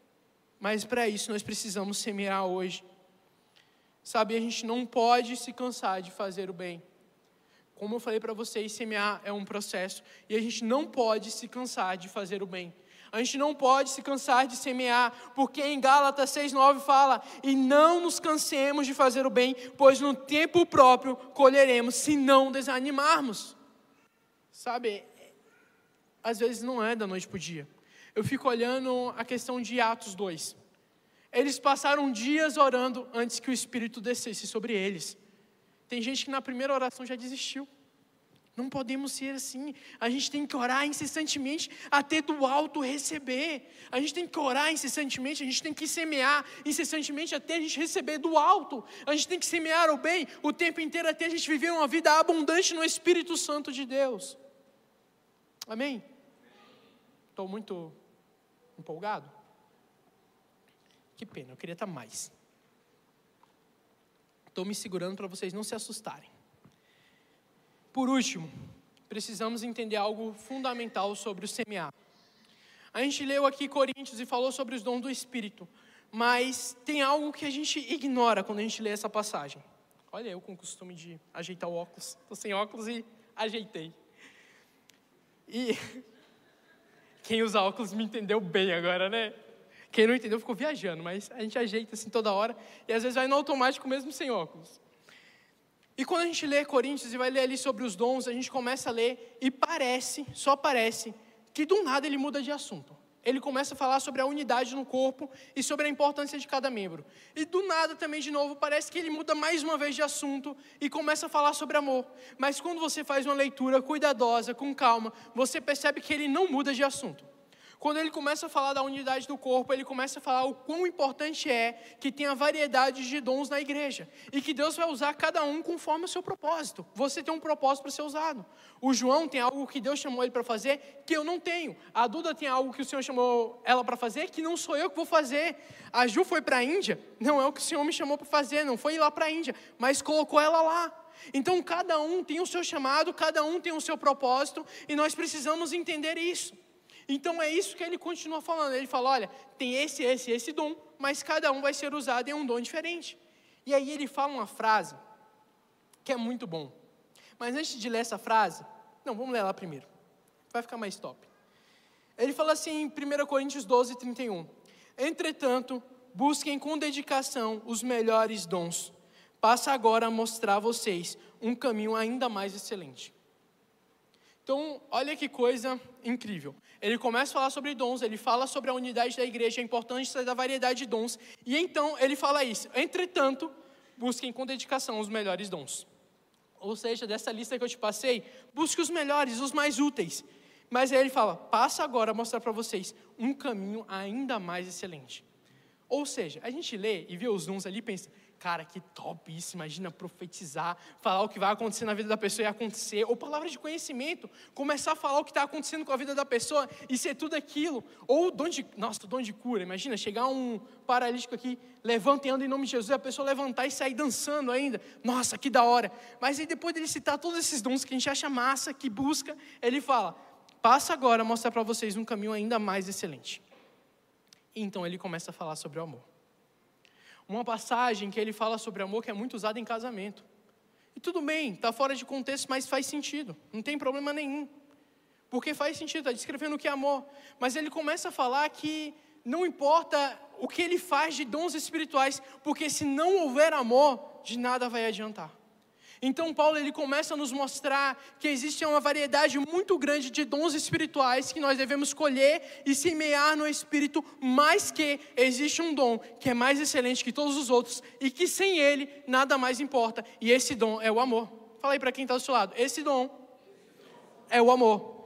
Mas para isso nós precisamos semear hoje. Sabe, a gente não pode se cansar de fazer o bem. Como eu falei para vocês, semear é um processo. E a gente não pode se cansar de fazer o bem. A gente não pode se cansar de semear. Porque em Gálatas seis, nove fala: e não nos cansemos de fazer o bem, pois no tempo próprio colheremos, se não desanimarmos. Sabe, às vezes não é da noite para o dia. Eu fico olhando a questão de Atos dois. Eles passaram dias orando antes que o Espírito descesse sobre eles. Tem gente que na primeira oração já desistiu. Não podemos ser assim. A gente tem que orar incessantemente até do alto receber. A gente tem que orar incessantemente, a gente tem que semear incessantemente até a gente receber do alto. A gente tem que semear o bem o tempo inteiro até a gente viver uma vida abundante no Espírito Santo de Deus. Amém? Estou muito empolgado? Que pena, eu queria estar mais. Estou me segurando para vocês não se assustarem. Por último, precisamos entender algo fundamental sobre o semear. A gente leu aqui Coríntios e falou sobre os dons do Espírito, mas tem algo que a gente ignora quando a gente lê essa passagem. Olha, eu com o costume de ajeitar o óculos. Estou sem óculos e ajeitei. E quem usa óculos me entendeu bem agora, né? Quem não entendeu ficou viajando, mas a gente ajeita assim toda hora e às vezes vai no automático mesmo sem óculos. E quando a gente lê Coríntios e vai ler ali sobre os dons, a gente começa a ler e parece, só parece, que do nada ele muda de assunto. Ele começa a falar sobre a unidade no corpo e sobre a importância de cada membro. E do nada também, de novo, parece que ele muda mais uma vez de assunto e começa a falar sobre amor. Mas quando você faz uma leitura cuidadosa, com calma, você percebe que ele não muda de assunto. Quando ele começa a falar da unidade do corpo, ele começa a falar o quão importante é que tenha variedade de dons na igreja. E que Deus vai usar cada um conforme o seu propósito. Você tem um propósito para ser usado. O João tem algo que Deus chamou ele para fazer, que eu não tenho. A Duda tem algo que o Senhor chamou ela para fazer, que não sou eu que vou fazer. A Ju foi para a Índia, não é o que o Senhor me chamou para fazer, não foi ir lá para a Índia, mas colocou ela lá. Então cada um tem o seu chamado, cada um tem o seu propósito, e nós precisamos entender isso. Então é isso que ele continua falando. Ele fala, olha, tem esse, esse, esse dom, mas cada um vai ser usado em um dom diferente. E aí ele fala uma frase que é muito bom. Mas antes de ler essa frase, não, vamos ler ela primeiro. Vai ficar mais top. Ele fala assim em primeira Coríntios doze, trinta e um. Entretanto, busquem com dedicação os melhores dons. Passa agora a mostrar a vocês um caminho ainda mais excelente. Então, olha que coisa incrível. Ele começa a falar sobre dons, ele fala sobre a unidade da igreja, a importância da variedade de dons. E então, ele fala isso. Entretanto, busquem com dedicação os melhores dons. Ou seja, dessa lista que eu te passei, busque os melhores, os mais úteis. Mas aí ele fala, passa agora a mostrar para vocês um caminho ainda mais excelente. Ou seja, a gente lê e vê os dons ali e pensa, cara, que top isso, imagina profetizar, falar o que vai acontecer na vida da pessoa e acontecer, ou palavras de conhecimento, começar a falar o que está acontecendo com a vida da pessoa e ser tudo aquilo, ou dom de, nossa, dom de cura, imagina, chegar um paralítico aqui, levanta e anda em nome de Jesus, e a pessoa levantar e sair dançando ainda, nossa, que da hora, mas aí depois dele citar todos esses dons que a gente acha massa, que busca, ele fala, passa agora a mostrar para vocês um caminho ainda mais excelente. E então ele começa a falar sobre o amor. Uma passagem que ele fala sobre amor que é muito usada em casamento. E tudo bem, está fora de contexto, mas faz sentido. Não tem problema nenhum. Porque faz sentido, está descrevendo o que é amor. Mas ele começa a falar que não importa o que ele faz de dons espirituais, porque se não houver amor, de nada vai adiantar. Então Paulo ele começa a nos mostrar que existe uma variedade muito grande de dons espirituais que nós devemos colher e semear no Espírito, mas que existe um dom que é mais excelente que todos os outros e que sem ele nada mais importa, e esse dom é o amor. Fala aí para quem está do seu lado, esse dom é o amor.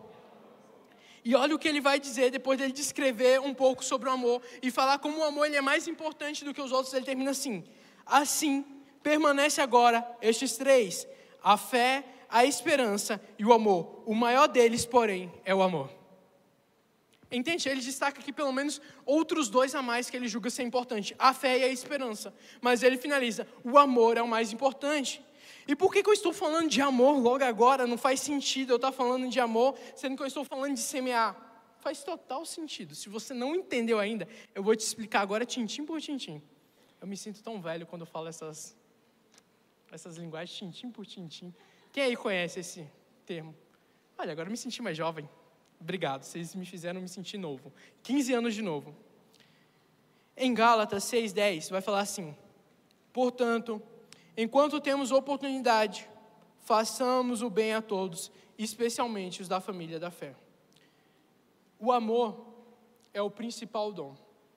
E olha o que ele vai dizer depois dele descrever um pouco sobre o amor e falar como o amor ele é mais importante do que os outros. Ele termina assim, assim permanece agora estes três, a fé, a esperança e o amor. O maior deles, porém, é o amor. Entende? Ele destaca aqui pelo menos outros dois a mais que ele julga ser importante, a fé e a esperança. Mas ele finaliza, o amor é o mais importante. E por que que eu estou falando de amor logo agora? Não faz sentido eu estar falando de amor, sendo que eu estou falando de semear. Faz total sentido. Se você não entendeu ainda, eu vou te explicar agora tintim por tintim. Eu me sinto tão velho quando eu falo essas... essas linguagens, tintim por tintim. Quem aí conhece esse termo? Olha, agora eu me senti mais jovem. Obrigado, vocês me fizeram me sentir novo. quinze anos de novo. Em Gálatas seis, dez, vai falar assim, portanto, enquanto temos oportunidade, façamos o bem a todos, especialmente os da família da fé. O amor é o principal dom.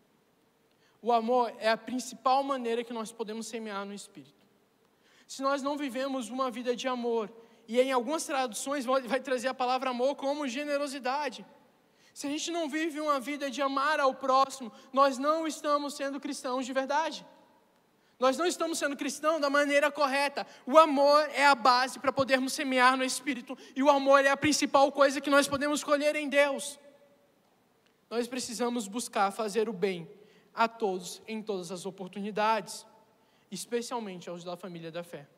O amor é a principal maneira que nós podemos semear no Espírito. Se nós não vivemos uma vida de amor, e em algumas traduções vai trazer a palavra amor como generosidade. Se a gente não vive uma vida de amar ao próximo, nós não estamos sendo cristãos de verdade. Nós não estamos sendo cristãos da maneira correta. O amor é a base para podermos semear no Espírito, e o amor é a principal coisa que nós podemos colher em Deus. Nós precisamos buscar fazer o bem a todos em todas as oportunidades. especialmente aos da família da fé.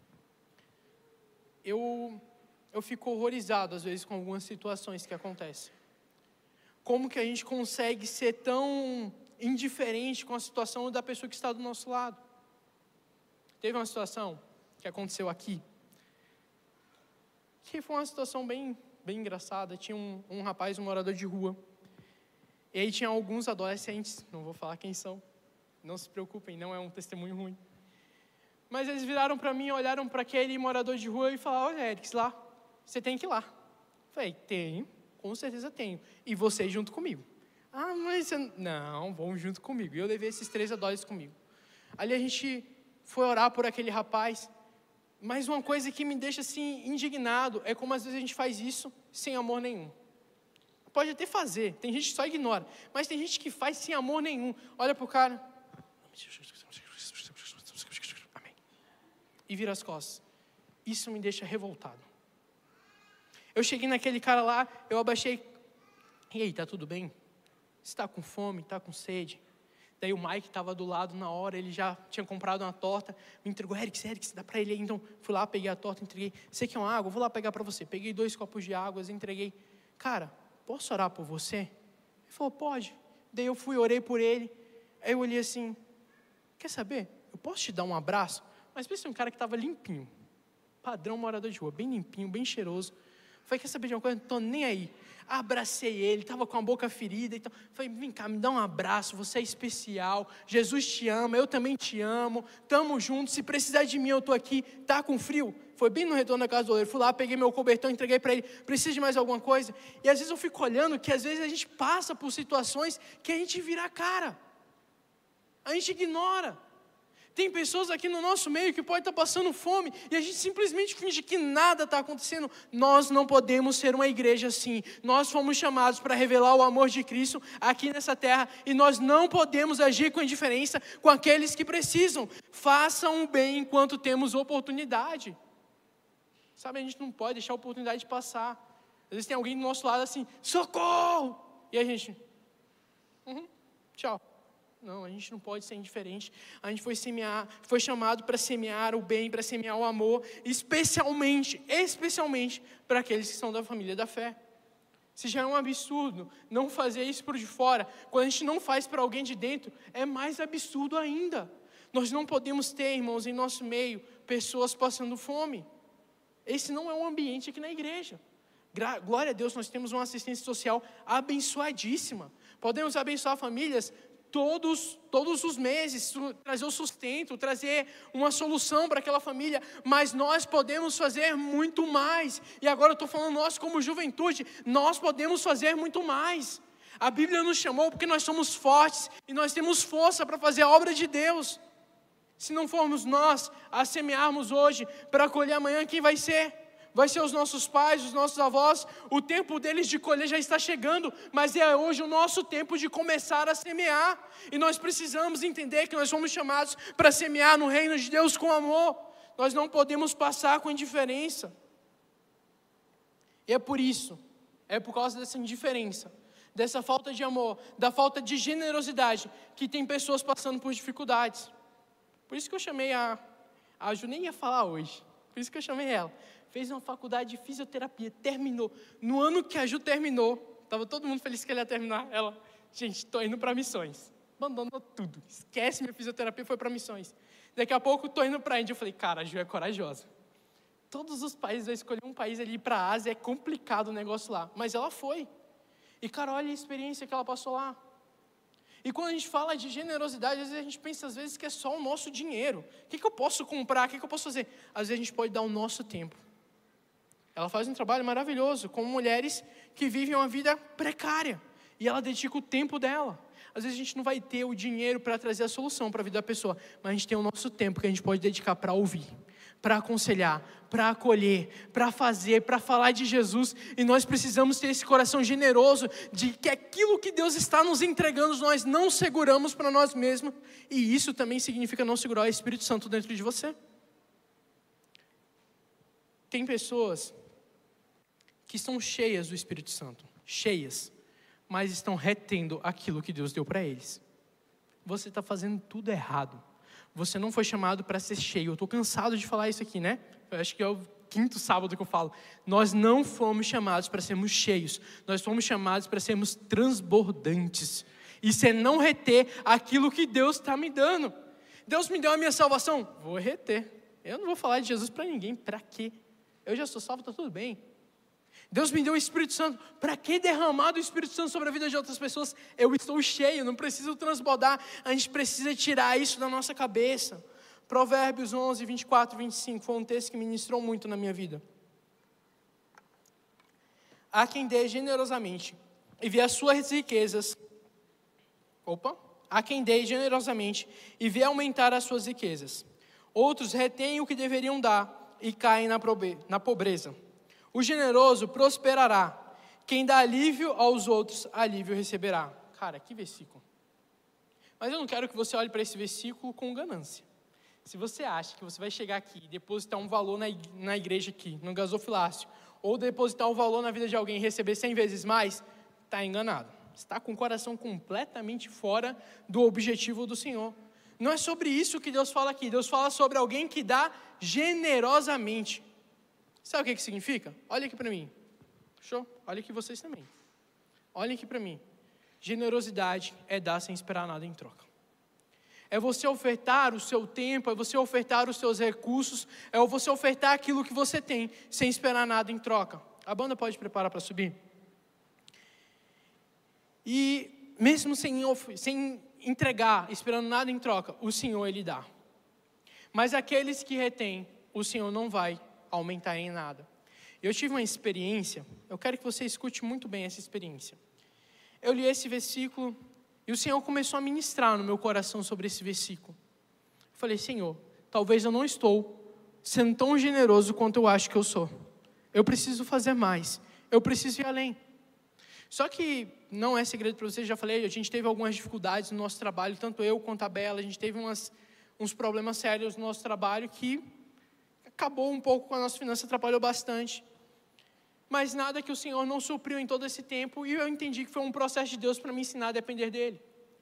Eu, eu fico horrorizado, às vezes, com algumas situações que acontecem. Como que a gente consegue ser tão indiferente com a situação da pessoa que está do nosso lado? Teve uma situação que aconteceu aqui, que foi uma situação bem, bem engraçada. Tinha um, um rapaz, um morador de rua, e aí tinha alguns adolescentes, não vou falar quem são, não se preocupem, não é um testemunho ruim. Mas eles viraram para mim, olharam para aquele morador de rua e falaram: olha, Eric, lá, você tem que ir lá. Eu falei: tenho, com certeza tenho. E você junto comigo. Ah, mas você... Não, vão junto comigo. E eu levei esses três adolescentes comigo. Ali a gente foi orar por aquele rapaz. Mas uma coisa que me deixa assim indignado é como às vezes a gente faz isso sem amor nenhum. Pode até fazer, tem gente que só ignora. Mas tem gente que faz sem amor nenhum. Olha pro cara. E vira as costas. Isso me deixa revoltado. Eu cheguei naquele cara lá, eu abaixei. E aí, tá tudo bem? Você está com fome, está com sede? Daí o Mike estava do lado na hora, ele já tinha comprado uma torta, me entregou: Eric, Eric, dá para ele aí? Então fui lá, peguei a torta, entreguei. Você quer uma água? Vou lá pegar para você. Peguei dois copos de água, entreguei. Cara, posso orar por você? Ele falou: pode. Daí eu fui, orei por ele. Aí eu olhei assim: quer saber? Eu posso te dar um abraço? Mas pensa um cara que estava limpinho, padrão morador de rua, bem limpinho, bem cheiroso. Falei: quer saber de uma coisa? Não estou nem aí. Abracei ele, estava com a boca ferida. Então, falei: vem cá, me dá um abraço, você é especial, Jesus te ama, eu também te amo, estamos juntos, se precisar de mim eu estou aqui. Tá com frio? Foi bem no retorno da casa do oleiro. Fui lá, peguei meu cobertão, entreguei para ele: precisa de mais alguma coisa? E às vezes eu fico olhando que às vezes a gente passa por situações que a gente vira a cara, a gente ignora. Tem pessoas aqui no nosso meio que podem estar passando fome e a gente simplesmente finge que nada está acontecendo. Nós não podemos ser uma igreja assim. Nós fomos chamados para revelar o amor de Cristo aqui nessa terra e nós não podemos agir com indiferença com aqueles que precisam. Façam o bem enquanto temos oportunidade. Sabe, a gente não pode deixar a oportunidade passar. Às vezes tem alguém do nosso lado assim: socorro! E a gente, uhum, tchau. Não, a gente não pode ser indiferente. A gente foi semear, foi chamado para semear o bem, para semear o amor, especialmente, especialmente para aqueles que são da família da fé. Se já é um absurdo não fazer isso por de fora, quando a gente não faz para alguém de dentro, é mais absurdo ainda. Nós não podemos ter, irmãos, em nosso meio, pessoas passando fome. Esse não é um ambiente aqui na igreja. Glória a Deus, nós temos uma assistência social abençoadíssima. Podemos abençoar famílias Todos, todos os meses, trazer o sustento, trazer uma solução para aquela família, mas nós podemos fazer muito mais. E agora eu estou falando nós como juventude, nós podemos fazer muito mais. A Bíblia nos chamou porque nós somos fortes e nós temos força para fazer a obra de Deus. Se não formos nós a semearmos hoje para colher amanhã, quem vai ser? Vai ser os nossos pais, os nossos avós. O tempo deles de colher já está chegando, mas é hoje o nosso tempo de começar a semear. E nós precisamos entender que nós somos chamados para semear no reino de Deus com amor. Nós não podemos passar com indiferença. E é por isso, é por causa dessa indiferença, dessa falta de amor, da falta de generosidade, que tem pessoas passando por dificuldades. Por isso que eu chamei a... A Ju nem ia falar hoje, por isso que eu chamei ela. Fez uma faculdade de fisioterapia, terminou. No ano que a Ju terminou, estava todo mundo feliz que ela ia terminar. Ela: gente, estou indo para missões. Abandonou tudo, esquece minha fisioterapia, foi para missões. Daqui a pouco estou indo para a Índia. Eu falei: cara, a Ju é corajosa. Todos os países, vai escolher um país ali para a Ásia, é complicado o negócio lá. Mas ela foi. E cara, olha a experiência que ela passou lá. E quando a gente fala de generosidade, às vezes a gente pensa às vezes que é só o nosso dinheiro. O que, que eu posso comprar? O que, que eu posso fazer? Às vezes a gente pode dar o nosso tempo. Ela faz um trabalho maravilhoso com mulheres que vivem uma vida precária. E ela dedica o tempo dela. Às vezes a gente não vai ter o dinheiro para trazer a solução para a vida da pessoa, mas a gente tem o nosso tempo que a gente pode dedicar para ouvir, para aconselhar, para acolher, para fazer, para falar de Jesus. E nós precisamos ter esse coração generoso de que aquilo que Deus está nos entregando, nós não seguramos para nós mesmos. E isso também significa não segurar o Espírito Santo dentro de você. Tem pessoas que estão cheias do Espírito Santo, cheias, mas estão retendo aquilo que Deus deu para eles. Você está fazendo tudo errado. você não foi chamado para ser cheio. Eu estou cansado de falar isso aqui, né? Eu acho que é o quinto sábado que eu falo. Nós não fomos chamados para sermos cheios. Nós fomos chamados para sermos transbordantes. Isso é não reter aquilo que Deus está me dando. Deus me deu a minha salvação. Vou reter. Eu não vou falar de Jesus para ninguém. Para quê? Eu já sou salvo, está tudo bem. Deus me deu o Espírito Santo. Para que derramar do Espírito Santo sobre a vida de outras pessoas? Eu estou cheio, não preciso transbordar. A gente precisa tirar isso da nossa cabeça. Provérbios onze, vinte e quatro, vinte e cinco. Foi um texto que ministrou muito na minha vida. Há quem dê generosamente e vê as suas riquezas. Opa. Há quem dê generosamente e vê aumentar as suas riquezas. Outros retêm o que deveriam dar e caem na pobreza. O generoso prosperará. Quem dá alívio aos outros, alívio receberá. Cara, que versículo. Mas eu não quero que você olhe para esse versículo com ganância. Se você acha que você vai chegar aqui e depositar um valor na igreja aqui, no gasofilácio, ou depositar um valor na vida de alguém e receber cem vezes mais, está enganado. Está com o coração completamente fora do objetivo do Senhor. Não é sobre isso que Deus fala aqui. Deus fala sobre alguém que dá generosamente. Sabe o que, que significa? Olha aqui para mim. Show? Olha aqui vocês também. Olhem aqui para mim. Generosidade é dar sem esperar nada em troca. É você ofertar o seu tempo, é você ofertar os seus recursos, é você ofertar aquilo que você tem, sem esperar nada em troca. A banda pode preparar para subir? E mesmo sem, sem entregar, esperando nada em troca, o Senhor Ele dá. Mas aqueles que retêm, o Senhor não vai aumentar em nada. Eu tive uma experiência, eu quero que você escute muito bem essa experiência. Eu li esse versículo e o Senhor começou a ministrar no meu coração sobre esse versículo. Eu falei, Senhor, talvez eu não estou sendo tão generoso quanto eu acho que eu sou. Eu preciso fazer mais, eu preciso ir além. Só que não é segredo para vocês, já falei, a gente teve algumas dificuldades no nosso trabalho, tanto eu quanto a Bela, a gente teve umas, uns problemas sérios no nosso trabalho que acabou um pouco com a nossa finança, atrapalhou bastante. Mas nada que o Senhor não supriu em todo esse tempo, e eu entendi que foi um processo de Deus para me ensinar a depender dEle.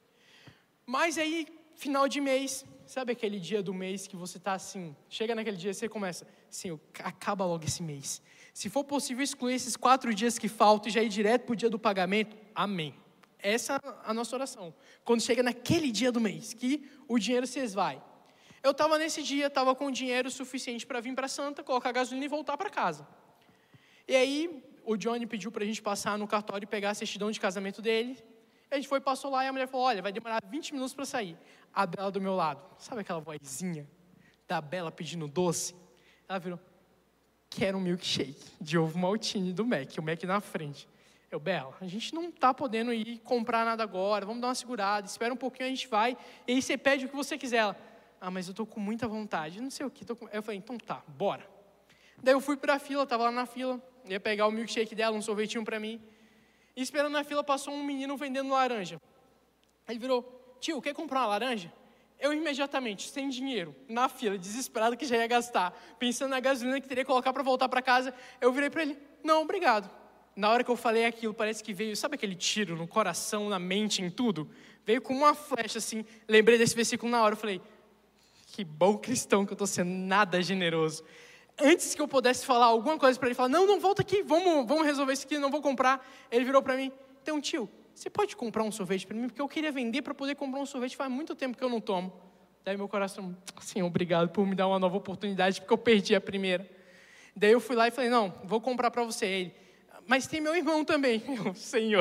Mas aí, final de mês, sabe aquele dia do mês que você está assim, chega naquele dia e você começa, Senhor, acaba logo esse mês. Se for possível excluir esses quatro dias que faltam e já ir direto para o dia do pagamento, amém. Essa é a nossa oração. Quando chega naquele dia do mês, que o dinheiro se esvai. Eu estava nesse dia, estava com dinheiro suficiente para vir para Santa, colocar gasolina e voltar para casa. E aí, o Johnny pediu para a gente passar no cartório e pegar a certidão de casamento dele. A gente foi, passou lá e a mulher falou, olha, vai demorar vinte minutos para sair. A Bela do meu lado, sabe aquela vozinha da Bela pedindo doce? Ela virou, quero um milkshake de ovo maltine do Mac, o Mac na frente. Eu, Bela, a gente não está podendo ir comprar nada agora, vamos dar uma segurada, espera um pouquinho, a gente vai, e aí você pede o que você quiser. Ela, ah, mas eu estou com muita vontade, não sei o que. Tô com... Eu falei, então tá, bora. Daí eu fui para a fila, estava lá na fila, ia pegar o milkshake dela, um sorvetinho para mim, e esperando na fila passou um menino vendendo laranja. Ele virou, tio, quer comprar uma laranja? Eu imediatamente, sem dinheiro, na fila, desesperado que já ia gastar, pensando na gasolina que teria que colocar para voltar para casa, eu virei para ele, não, obrigado. Na hora que eu falei aquilo, parece que veio, sabe aquele tiro no coração, na mente, em tudo? Veio com uma flecha assim, lembrei desse versículo na hora, eu falei, que bom cristão que eu estou sendo nada generoso. Antes que eu pudesse falar alguma coisa para ele, falar, não, não, volta aqui, vamos, vamos resolver isso aqui, não vou comprar. Ele virou para mim, então tio, você pode comprar um sorvete para mim? Porque eu queria vender para poder comprar um sorvete, faz muito tempo que eu não tomo. Daí meu coração, assim, obrigado por me dar uma nova oportunidade, porque eu perdi a primeira. Daí eu fui lá e falei, não, vou comprar para você. Ele, mas tem meu irmão também. Eu, Senhor,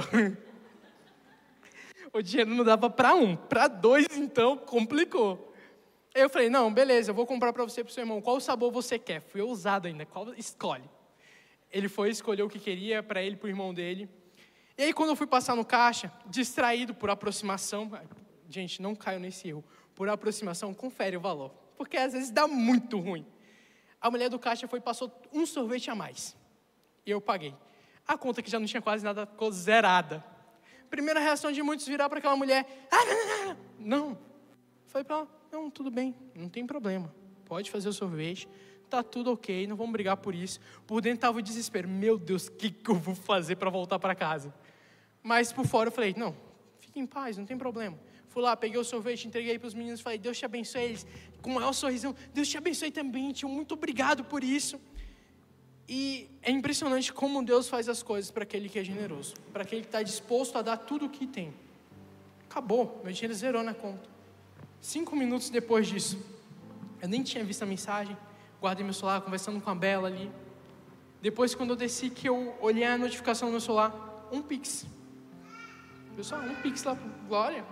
o dinheiro não dava para um, para dois então, complicou. Eu falei, não, beleza, eu vou comprar para você e para o seu irmão. Qual sabor você quer? Fui ousado ainda, qual escolhe? Ele foi escolher o que queria para ele e para o irmão dele. E aí, quando eu fui passar no caixa, distraído por aproximação, gente, não caio nesse erro, por aproximação, confere o valor, porque às vezes dá muito ruim. A mulher do caixa foi e passou um sorvete a mais, e eu paguei. A conta que já não tinha quase nada ficou zerada. Primeira reação de muitos virar para aquela mulher, ah, não, não, não, não. Falei para ela, não, tudo bem, não tem problema, pode fazer o sorvete, tá tudo ok, não vamos brigar por isso. Por dentro estava o desespero, meu Deus, o que, que eu vou fazer para voltar para casa? Mas por fora eu falei, não, fique em paz, não tem problema. Fui lá, peguei o sorvete, entreguei para os meninos, falei, Deus te abençoe. Eles, com o maior sorrisão, Deus te abençoe também, tio, muito obrigado por isso. E é impressionante como Deus faz as coisas para aquele que é generoso, para aquele que está disposto a dar tudo o que tem. Acabou, meu dinheiro zerou na conta. Cinco minutos depois disso, eu nem tinha visto a mensagem, guardei meu celular, conversando com a Bela ali. Depois, quando eu desci, que eu olhei a notificação no meu celular, um Pix. Pessoal, um Pix lá, Glória.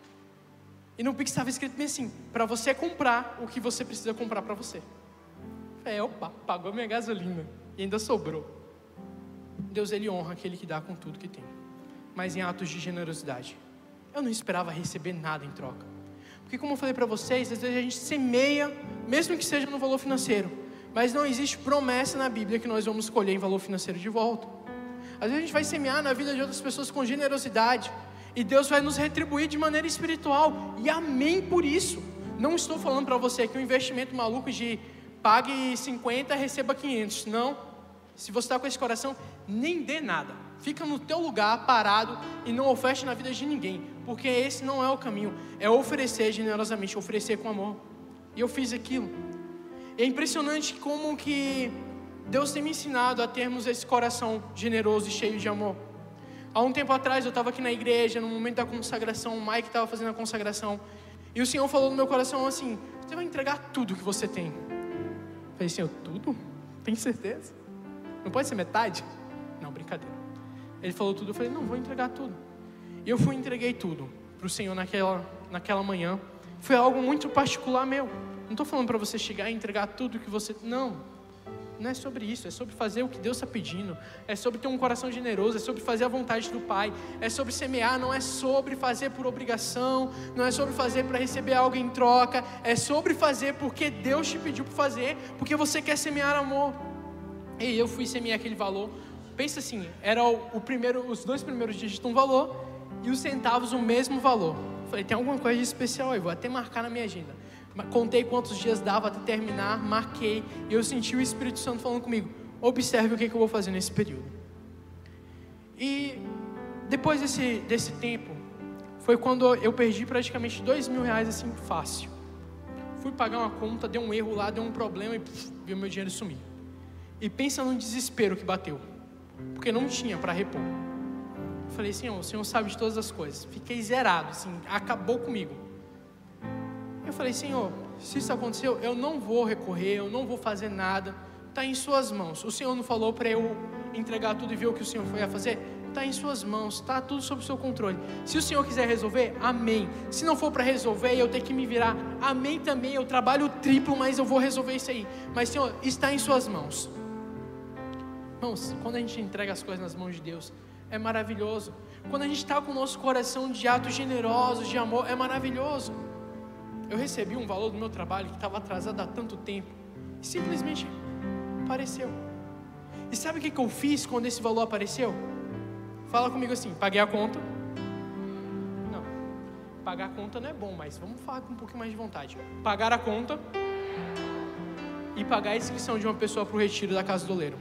E no Pix estava escrito bem assim, para você comprar o que você precisa comprar para você. Eu falei, opa, pagou minha gasolina. E ainda sobrou. Deus, Ele honra aquele que dá com tudo que tem. Mas em atos de generosidade. Eu não esperava receber nada em troca. Porque como eu falei para vocês, às vezes a gente semeia, mesmo que seja no valor financeiro. Mas não existe promessa na Bíblia que nós vamos colher em valor financeiro de volta. Às vezes a gente vai semear na vida de outras pessoas com generosidade. E Deus vai nos retribuir de maneira espiritual. E amém por isso. Não estou falando para você que um investimento maluco de pague cinquenta, receba quinhentos. Não. Se você está com esse coração, nem dê nada. Fica no teu lugar, parado, e não oferte na vida de ninguém. Porque esse não é o caminho. É oferecer generosamente, oferecer com amor. E eu fiz aquilo. E é impressionante como que Deus tem me ensinado a termos esse coração generoso e cheio de amor. Há um tempo atrás eu estava aqui na igreja, no momento da consagração, o Mike estava fazendo a consagração. E o Senhor falou no meu coração assim, você vai entregar tudo que você tem. Eu falei, Senhor, tudo? Tem certeza? Não pode ser metade? Não, brincadeira. Ele falou tudo, eu falei, não, vou entregar tudo. E eu fui e entreguei tudo para o Senhor naquela, naquela manhã. Foi algo muito particular meu. Não estou falando para você chegar e entregar tudo que você... Não, não é sobre isso. É sobre fazer o que Deus está pedindo. É sobre ter um coração generoso. É sobre fazer a vontade do Pai. É sobre semear. Não é sobre fazer por obrigação. Não é sobre fazer para receber algo em troca. É sobre fazer porque Deus te pediu para fazer. Porque você quer semear amor. E eu fui semear aquele valor. Pensa assim, era o, o primeiro, os dois primeiros dígitos um valor e os centavos o mesmo valor. Falei, tem alguma coisa de especial aí, vou até marcar na minha agenda. Contei quantos dias dava até terminar, marquei, e eu senti o Espírito Santo falando comigo, observe o que, que eu vou fazer nesse período. E depois desse, desse tempo, foi quando eu perdi praticamente dois mil reais assim, fácil. Fui pagar uma conta, deu um erro lá, deu um problema e puf, viu meu dinheiro sumir. E pensa no desespero que bateu, porque não tinha para repor. Eu falei, Senhor, o Senhor sabe de todas as coisas. Fiquei zerado, assim, acabou comigo. Eu falei, Senhor, se isso aconteceu, eu não vou recorrer, eu não vou fazer nada. Está em suas mãos. O Senhor não falou para eu entregar tudo e ver o que o Senhor foi a fazer? Está em suas mãos, está tudo sob o seu controle. Se o Senhor quiser resolver, amém. Se não for para resolver e eu ter que me virar, amém também. Eu trabalho triplo, mas eu vou resolver isso aí. Mas, Senhor, está em suas mãos. Irmãos, quando a gente entrega as coisas nas mãos de Deus, é maravilhoso. Quando a gente está com o nosso coração de atos generosos, de amor, é maravilhoso. Eu recebi um valor do meu trabalho que estava atrasado há tanto tempo. E simplesmente apareceu. E sabe o que, que eu fiz quando esse valor apareceu? Fala comigo assim, paguei a conta. Não, pagar a conta não é bom, mas vamos falar com um pouquinho mais de vontade. Pagar a conta e pagar a inscrição de uma pessoa para o retiro da Casa do Oleiro.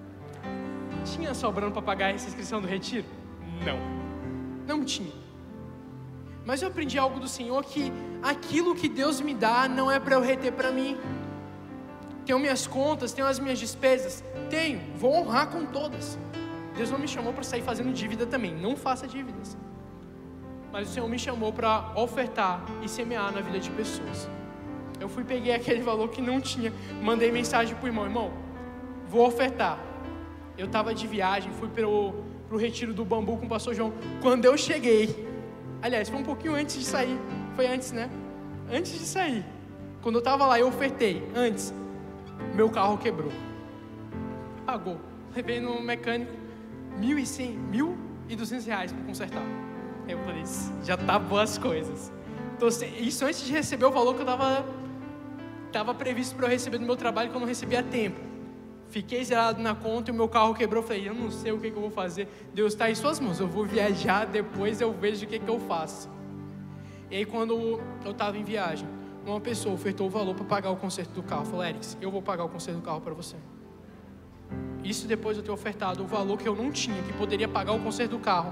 Tinha sobrando para pagar essa inscrição do retiro? Não, não tinha. Mas eu aprendi algo do Senhor, que aquilo que Deus me dá não é para eu reter para mim. Tenho minhas contas, tenho as minhas despesas, tenho, vou honrar com todas. Deus não me chamou para sair fazendo dívida também, não faça dívidas. Mas o Senhor me chamou para ofertar e semear na vida de pessoas. Eu fui, peguei aquele valor que não tinha, mandei mensagem para o irmão, irmão, vou ofertar. Eu estava de viagem, fui para o retiro do Bambu com o pastor João. Quando eu cheguei, aliás, foi um pouquinho antes de sair, foi antes, né? Antes de sair, quando eu estava lá, eu ofertei, antes, meu carro quebrou. Pagou, levei no mecânico, mil e cem, mil e duzentos reais para consertar. Aí eu falei, já tá boas coisas. Então, isso antes de receber o valor que eu estava tava previsto para eu receber do meu trabalho, que eu não recebia a tempo. Fiquei zerado na conta e o meu carro quebrou. Eu falei, eu não sei o que, que eu vou fazer. Deus está em suas mãos, eu vou viajar, depois eu vejo o que, que eu faço. E aí quando eu estava em viagem, uma pessoa ofertou o valor para pagar o conserto do carro. Falou, Eric, eu vou pagar o conserto do carro para você. Isso depois de eu ter ofertado o valor que eu não tinha, que poderia pagar o conserto do carro,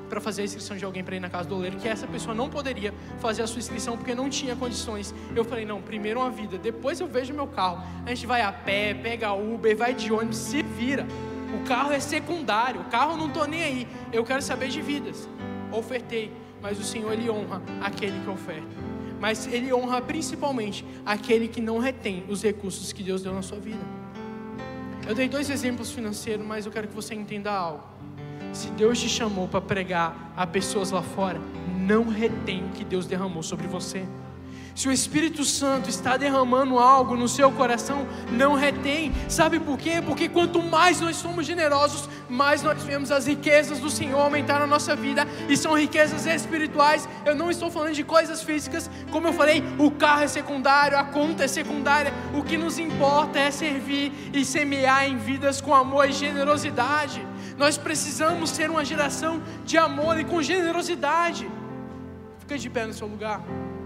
para fazer a inscrição de alguém para ir na casa do oleiro, que essa pessoa não poderia fazer a sua inscrição porque não tinha condições. Eu falei, não, primeiro uma vida, depois eu vejo meu carro. A gente vai a pé, pega Uber, vai de ônibus, se vira. O carro é secundário, o carro eu não estou nem aí, eu quero saber de vidas. Ofertei, mas o Senhor, Ele honra aquele que oferta. Mas Ele honra principalmente aquele que não retém os recursos que Deus deu na sua vida. Eu dei dois exemplos financeiros, mas eu quero que você entenda algo. Se Deus te chamou para pregar a pessoas lá fora, não retém o que Deus derramou sobre você. Se o Espírito Santo está derramando algo no seu coração, não retém. Sabe por quê? Porque quanto mais nós somos generosos, mais nós vemos as riquezas do Senhor aumentar na nossa vida. E são riquezas espirituais. Eu não estou falando de coisas físicas. Como eu falei, o carro é secundário, a conta é secundária. O que nos importa é servir e semear em vidas com amor e generosidade. Nós precisamos ser uma geração de amor e com generosidade. Fica de pé no seu lugar.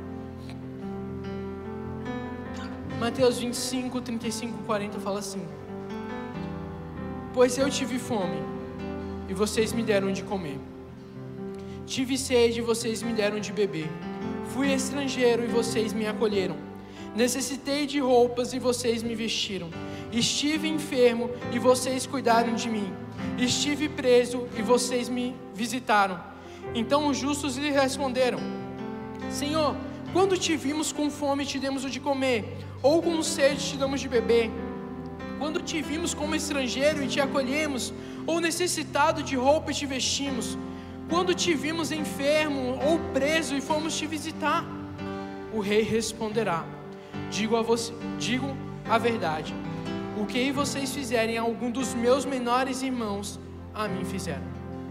Mateus vinte e cinco, trinta e cinco, quarenta fala assim: pois eu tive fome, e vocês me deram de comer. Tive sede, e vocês me deram de beber. Fui estrangeiro, e vocês me acolheram. Necessitei de roupas, e vocês me vestiram. Estive enfermo, e vocês cuidaram de mim. Estive preso, e vocês me visitaram. Então os justos lhe responderam: Senhor, quando te vimos com fome, te demos o de comer, ou com sede, te damos de beber? Quando te vimos como estrangeiro e te acolhemos, ou necessitado de roupa e te vestimos? Quando te vimos enfermo ou preso e fomos te visitar? O rei responderá: digo a você, digo a verdade, o que vocês fizerem a algum dos meus menores irmãos, a mim fizeram.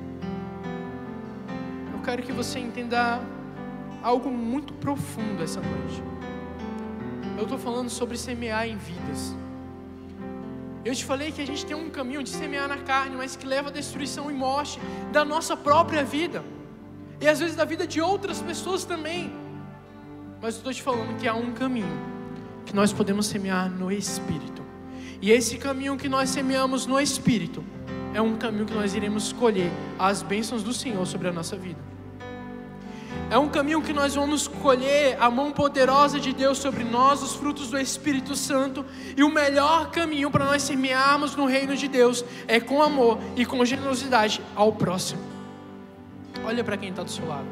Eu quero que você entenda algo muito profundo essa noite. Eu estou falando sobre semear em vidas. Eu te falei que a gente tem um caminho de semear na carne, mas que leva à destruição e morte da nossa própria vida, e às vezes da vida de outras pessoas também. Mas eu estou te falando que há um caminho que nós podemos semear no Espírito, e esse caminho que nós semeamos no Espírito é um caminho que nós iremos colher as bênçãos do Senhor sobre a nossa vida. É um caminho que nós vamos colher a mão poderosa de Deus sobre nós, os frutos do Espírito Santo. E o melhor caminho para nós semearmos no reino de Deus é com amor e com generosidade ao próximo. Olha para quem está do seu lado.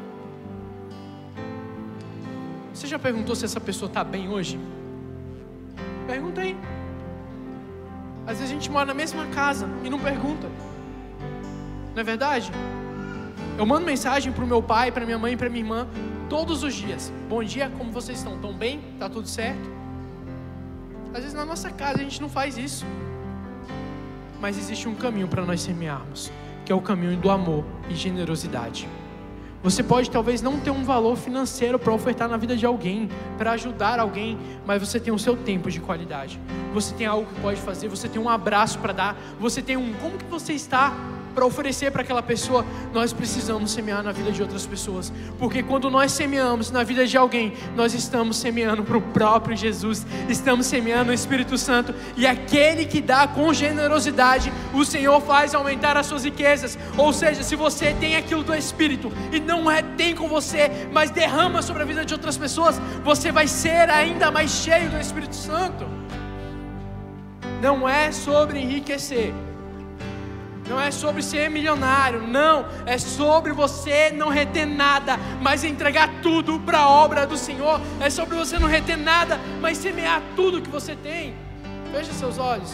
Você já perguntou se essa pessoa está bem hoje? Pergunta aí. Às vezes a gente mora na mesma casa e não pergunta. Não é verdade? Eu mando mensagem para o meu pai, para minha mãe e para minha irmã todos os dias: bom dia, como vocês estão? Estão bem? Está tudo certo? Às vezes na nossa casa a gente não faz isso. Mas existe um caminho para nós semearmos, que é o caminho do amor e generosidade. Você pode talvez não ter um valor financeiro para ofertar na vida de alguém, para ajudar alguém, mas você tem o seu tempo de qualidade. Você tem algo que pode fazer, você tem um abraço para dar, você tem um como que você está para oferecer para aquela pessoa. Nós precisamos semear na vida de outras pessoas, porque quando nós semeamos na vida de alguém, nós estamos semeando para o próprio Jesus, estamos semeando o Espírito Santo, e aquele que dá com generosidade, o Senhor faz aumentar as suas riquezas. Ou seja, se você tem aquilo do Espírito e não retém com você, mas derrama sobre a vida de outras pessoas, você vai ser ainda mais cheio do Espírito Santo. Não é sobre enriquecer, não é sobre ser milionário, não, é sobre você não reter nada, mas entregar tudo para a obra do Senhor. É sobre você não reter nada, mas semear tudo que você tem. Feche seus olhos.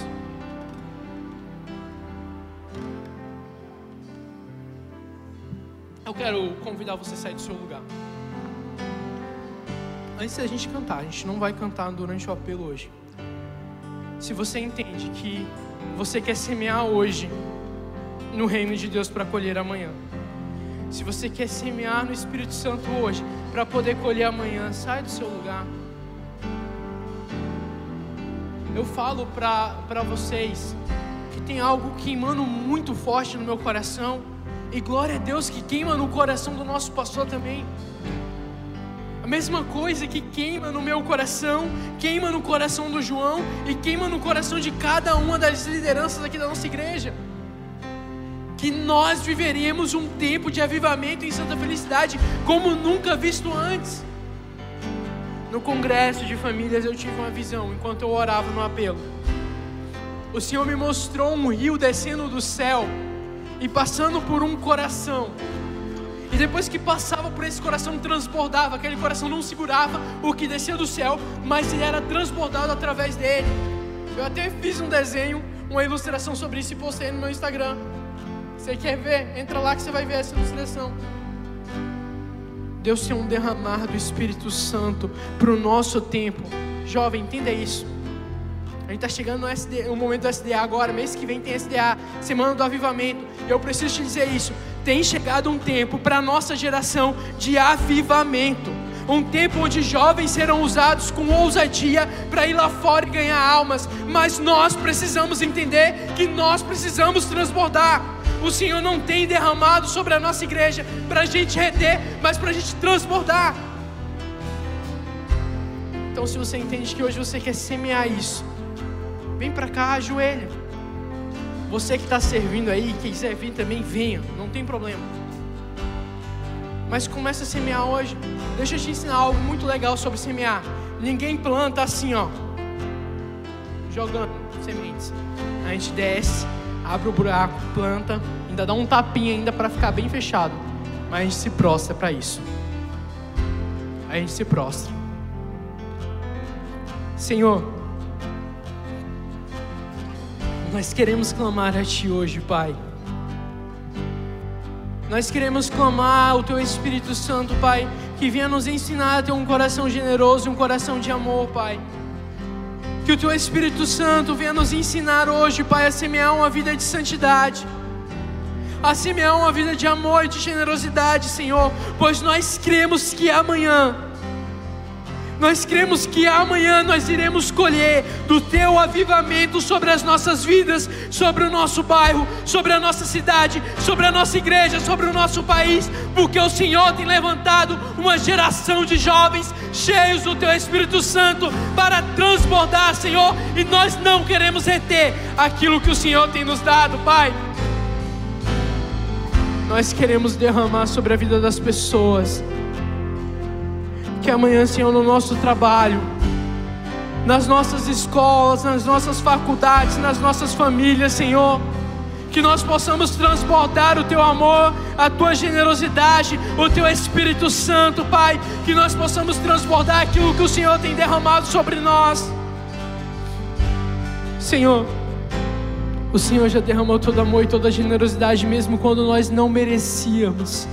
Eu quero convidar você a sair do seu lugar. Antes da gente cantar, a gente não vai cantar durante o apelo hoje. Se você entende que você quer semear hoje no reino de Deus para colher amanhã, se você quer semear no Espírito Santo hoje para poder colher amanhã, sai do seu lugar. Eu falo para vocês que tem algo queimando muito forte no meu coração, e glória a Deus que queima no coração do nosso pastor também. A mesma coisa que queima no meu coração, queima no coração do João e queima no coração de cada uma das lideranças aqui da nossa igreja. que nós viveremos um tempo de avivamento em Santa Felicidade como nunca visto antes. No congresso de famílias eu tive uma visão enquanto eu orava no apelo. O Senhor me mostrou um rio descendo do céu e passando por um coração. E depois que passava por esse coração, transbordava. Aquele coração não segurava o que descia do céu, mas ele era transbordado através dele. Eu até fiz um desenho, uma ilustração sobre isso e postei no meu Instagram. Você quer ver? Entra lá que você vai ver essa ilustração. Deus tem um derramar do Espírito Santo para o nosso tempo. Jovem, entenda isso. A gente está chegando no, S D, no momento do S D A agora. Mês que vem tem S D A, Semana do Avivamento. E eu preciso te dizer isso. Tem chegado um tempo para a nossa geração de avivamento. Um tempo onde jovens serão usados com ousadia para ir lá fora e ganhar almas. Mas nós precisamos entender que nós precisamos transbordar. O Senhor não tem derramado sobre a nossa igreja para a gente reter, mas para a gente transbordar. Então, se você entende que hoje você quer semear isso, vem para cá, ajoelha. Você que está servindo aí, quiser vir também, venha, não tem problema. Mas começa a semear hoje. Deixa eu te ensinar algo muito legal sobre semear. Ninguém planta assim, ó, jogando sementes. A gente desce, abre o buraco, planta, ainda dá um tapinha ainda para ficar bem fechado. Mas a gente se prostra para isso. A gente se prostra. Senhor, nós queremos clamar a Ti hoje, Pai. Nós queremos clamar o Teu Espírito Santo, Pai, que venha nos ensinar a ter um coração generoso e um coração de amor, Pai. Que o Teu Espírito Santo venha nos ensinar hoje, Pai, a semear uma vida de santidade, a semear uma vida de amor e de generosidade, Senhor, pois nós cremos que amanhã, nós cremos que amanhã nós iremos colher do Teu avivamento sobre as nossas vidas, sobre o nosso bairro, sobre a nossa cidade, sobre a nossa igreja, sobre o nosso país, porque o Senhor tem levantado uma geração de jovens cheios do Teu Espírito Santo para transbordar, Senhor, e nós não queremos reter aquilo que o Senhor tem nos dado, Pai. Nós queremos derramar sobre a vida das pessoas. Que amanhã, Senhor, no nosso trabalho, nas nossas escolas, nas nossas faculdades, nas nossas famílias, Senhor, que nós possamos transbordar o Teu amor, a Tua generosidade, o Teu Espírito Santo, Pai, que nós possamos transbordar aquilo que o Senhor tem derramado sobre nós. Senhor, o Senhor já derramou todo amor e toda generosidade, mesmo quando nós não merecíamos.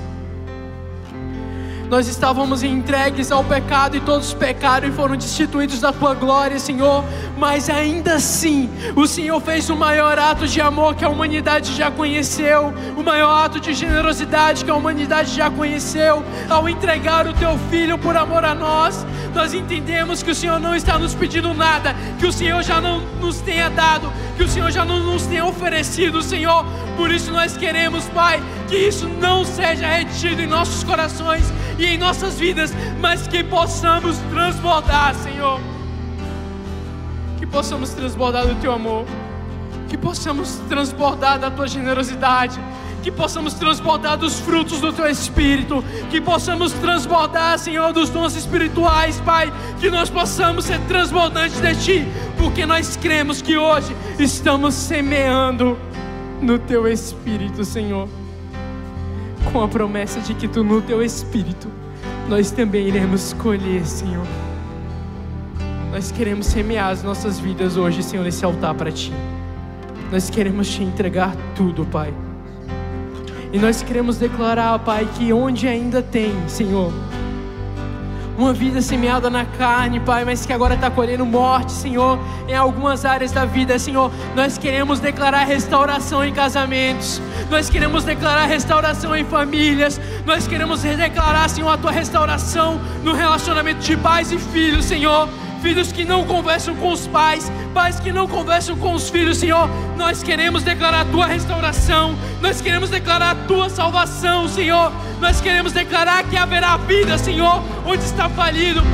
Nós estávamos entregues ao pecado e todos pecaram e foram destituídos da Tua glória, Senhor. Mas ainda assim, o Senhor fez o maior ato de amor que a humanidade já conheceu, o maior ato de generosidade que a humanidade já conheceu, ao entregar o Teu Filho por amor a nós. Nós entendemos que o Senhor não está nos pedindo nada, que o Senhor já não nos tenha dado, que o Senhor já não nos tenha oferecido, Senhor. Por isso nós queremos, Pai, que isso não seja retido em nossos corações e em nossas vidas, mas que possamos transbordar, Senhor. Que possamos transbordar do Teu amor, que possamos transbordar da Tua generosidade, que possamos transbordar dos frutos do Teu Espírito, que possamos transbordar, Senhor, dos dons espirituais, Pai, que nós possamos ser transbordantes de Ti, porque nós cremos que hoje estamos semeando no Teu Espírito, Senhor, com a promessa de que Tu, no Teu Espírito, nós também iremos colher, Senhor. Nós queremos semear as nossas vidas hoje, Senhor, nesse altar para Ti. Nós queremos Te entregar tudo, Pai. E nós queremos declarar, Pai, que onde ainda tem, Senhor, uma vida semeada na carne, Pai, mas que agora está colhendo morte, Senhor, em algumas áreas da vida, Senhor, nós queremos declarar restauração em casamentos, nós queremos declarar restauração em famílias, nós queremos declarar, Senhor, a Tua restauração no relacionamento de pais e filhos, Senhor. Filhos que não conversam com os pais, pais que não conversam com os filhos, Senhor. Nós queremos declarar a Tua restauração, nós queremos declarar a Tua salvação, Senhor. Nós queremos declarar que haverá vida, Senhor, onde está falido, Pai.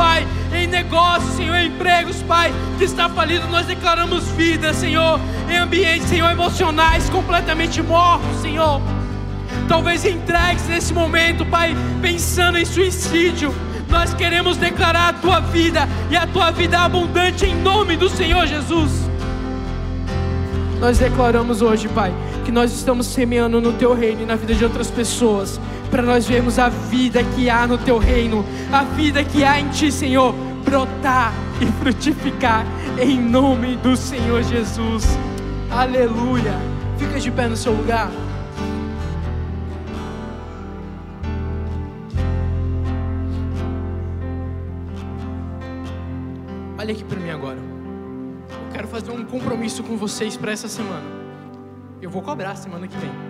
em negócios, Senhor, em empregos, Pai, que está falido. Nós declaramos vida, Senhor, em ambientes, Senhor, emocionais completamente mortos, Senhor. Talvez entregues nesse momento, Pai, pensando em suicídio. Nós queremos declarar a Tua vida e a Tua vida abundante em nome do Senhor Jesus. Nós declaramos hoje, Pai, que nós estamos semeando no Teu reino e na vida de outras pessoas, para nós vermos a vida que há no Teu reino, a vida que há em Ti, Senhor, brotar e frutificar em nome do Senhor Jesus. Aleluia. Fica de pé no seu lugar. Olha aqui para mim agora. Eu quero fazer um compromisso com vocês para essa semana. Eu vou cobrar semana que vem.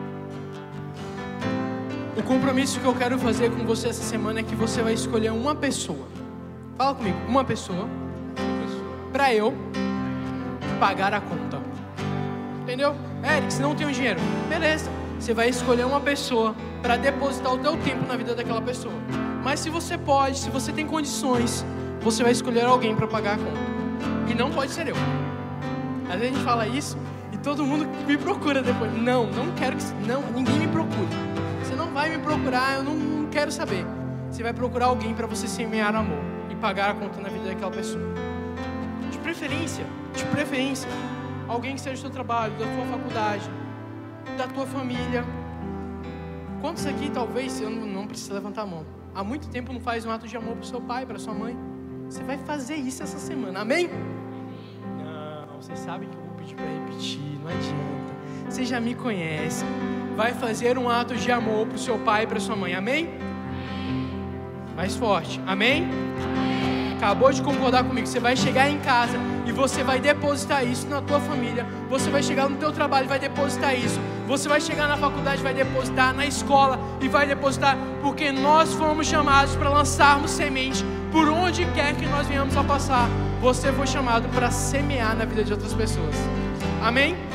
O compromisso que eu quero fazer com você essa semana é que você vai escolher uma pessoa. Fala comigo, uma pessoa, para eu pagar a conta. Entendeu? Eric, se não tem dinheiro, beleza. Você vai escolher uma pessoa para depositar o teu tempo na vida daquela pessoa. Mas se você pode, se você tem condições, você vai escolher alguém para pagar a conta. E não pode ser eu. Às vezes a gente fala isso e todo mundo me procura depois. Não, não quero que... Não, ninguém me procure. Você não vai me procurar, eu não, não quero saber. Você vai procurar alguém para você semear amor e pagar a conta na vida daquela pessoa. De preferência, de preferência, alguém que seja do seu trabalho, da tua faculdade, da tua família. Quantos aqui, talvez, eu não, não precisa levantar a mão, há muito tempo não faz um ato de amor para o seu pai, para sua mãe? Você vai fazer isso essa semana, amém? Não, vocês sabem que eu vou pedir para repetir, não adianta. Você já me conhece. Vai fazer um ato de amor para o seu pai e para sua mãe, amém? Mais forte, amém? Acabou de concordar comigo. Você vai chegar em casa e você vai depositar isso na tua família. Você vai chegar no teu trabalho e vai depositar isso. Você vai chegar na faculdade e vai depositar, na escola e vai depositar, porque nós fomos chamados para lançarmos semente por onde quer que nós venhamos a passar. Você foi chamado para semear na vida de outras pessoas, amém?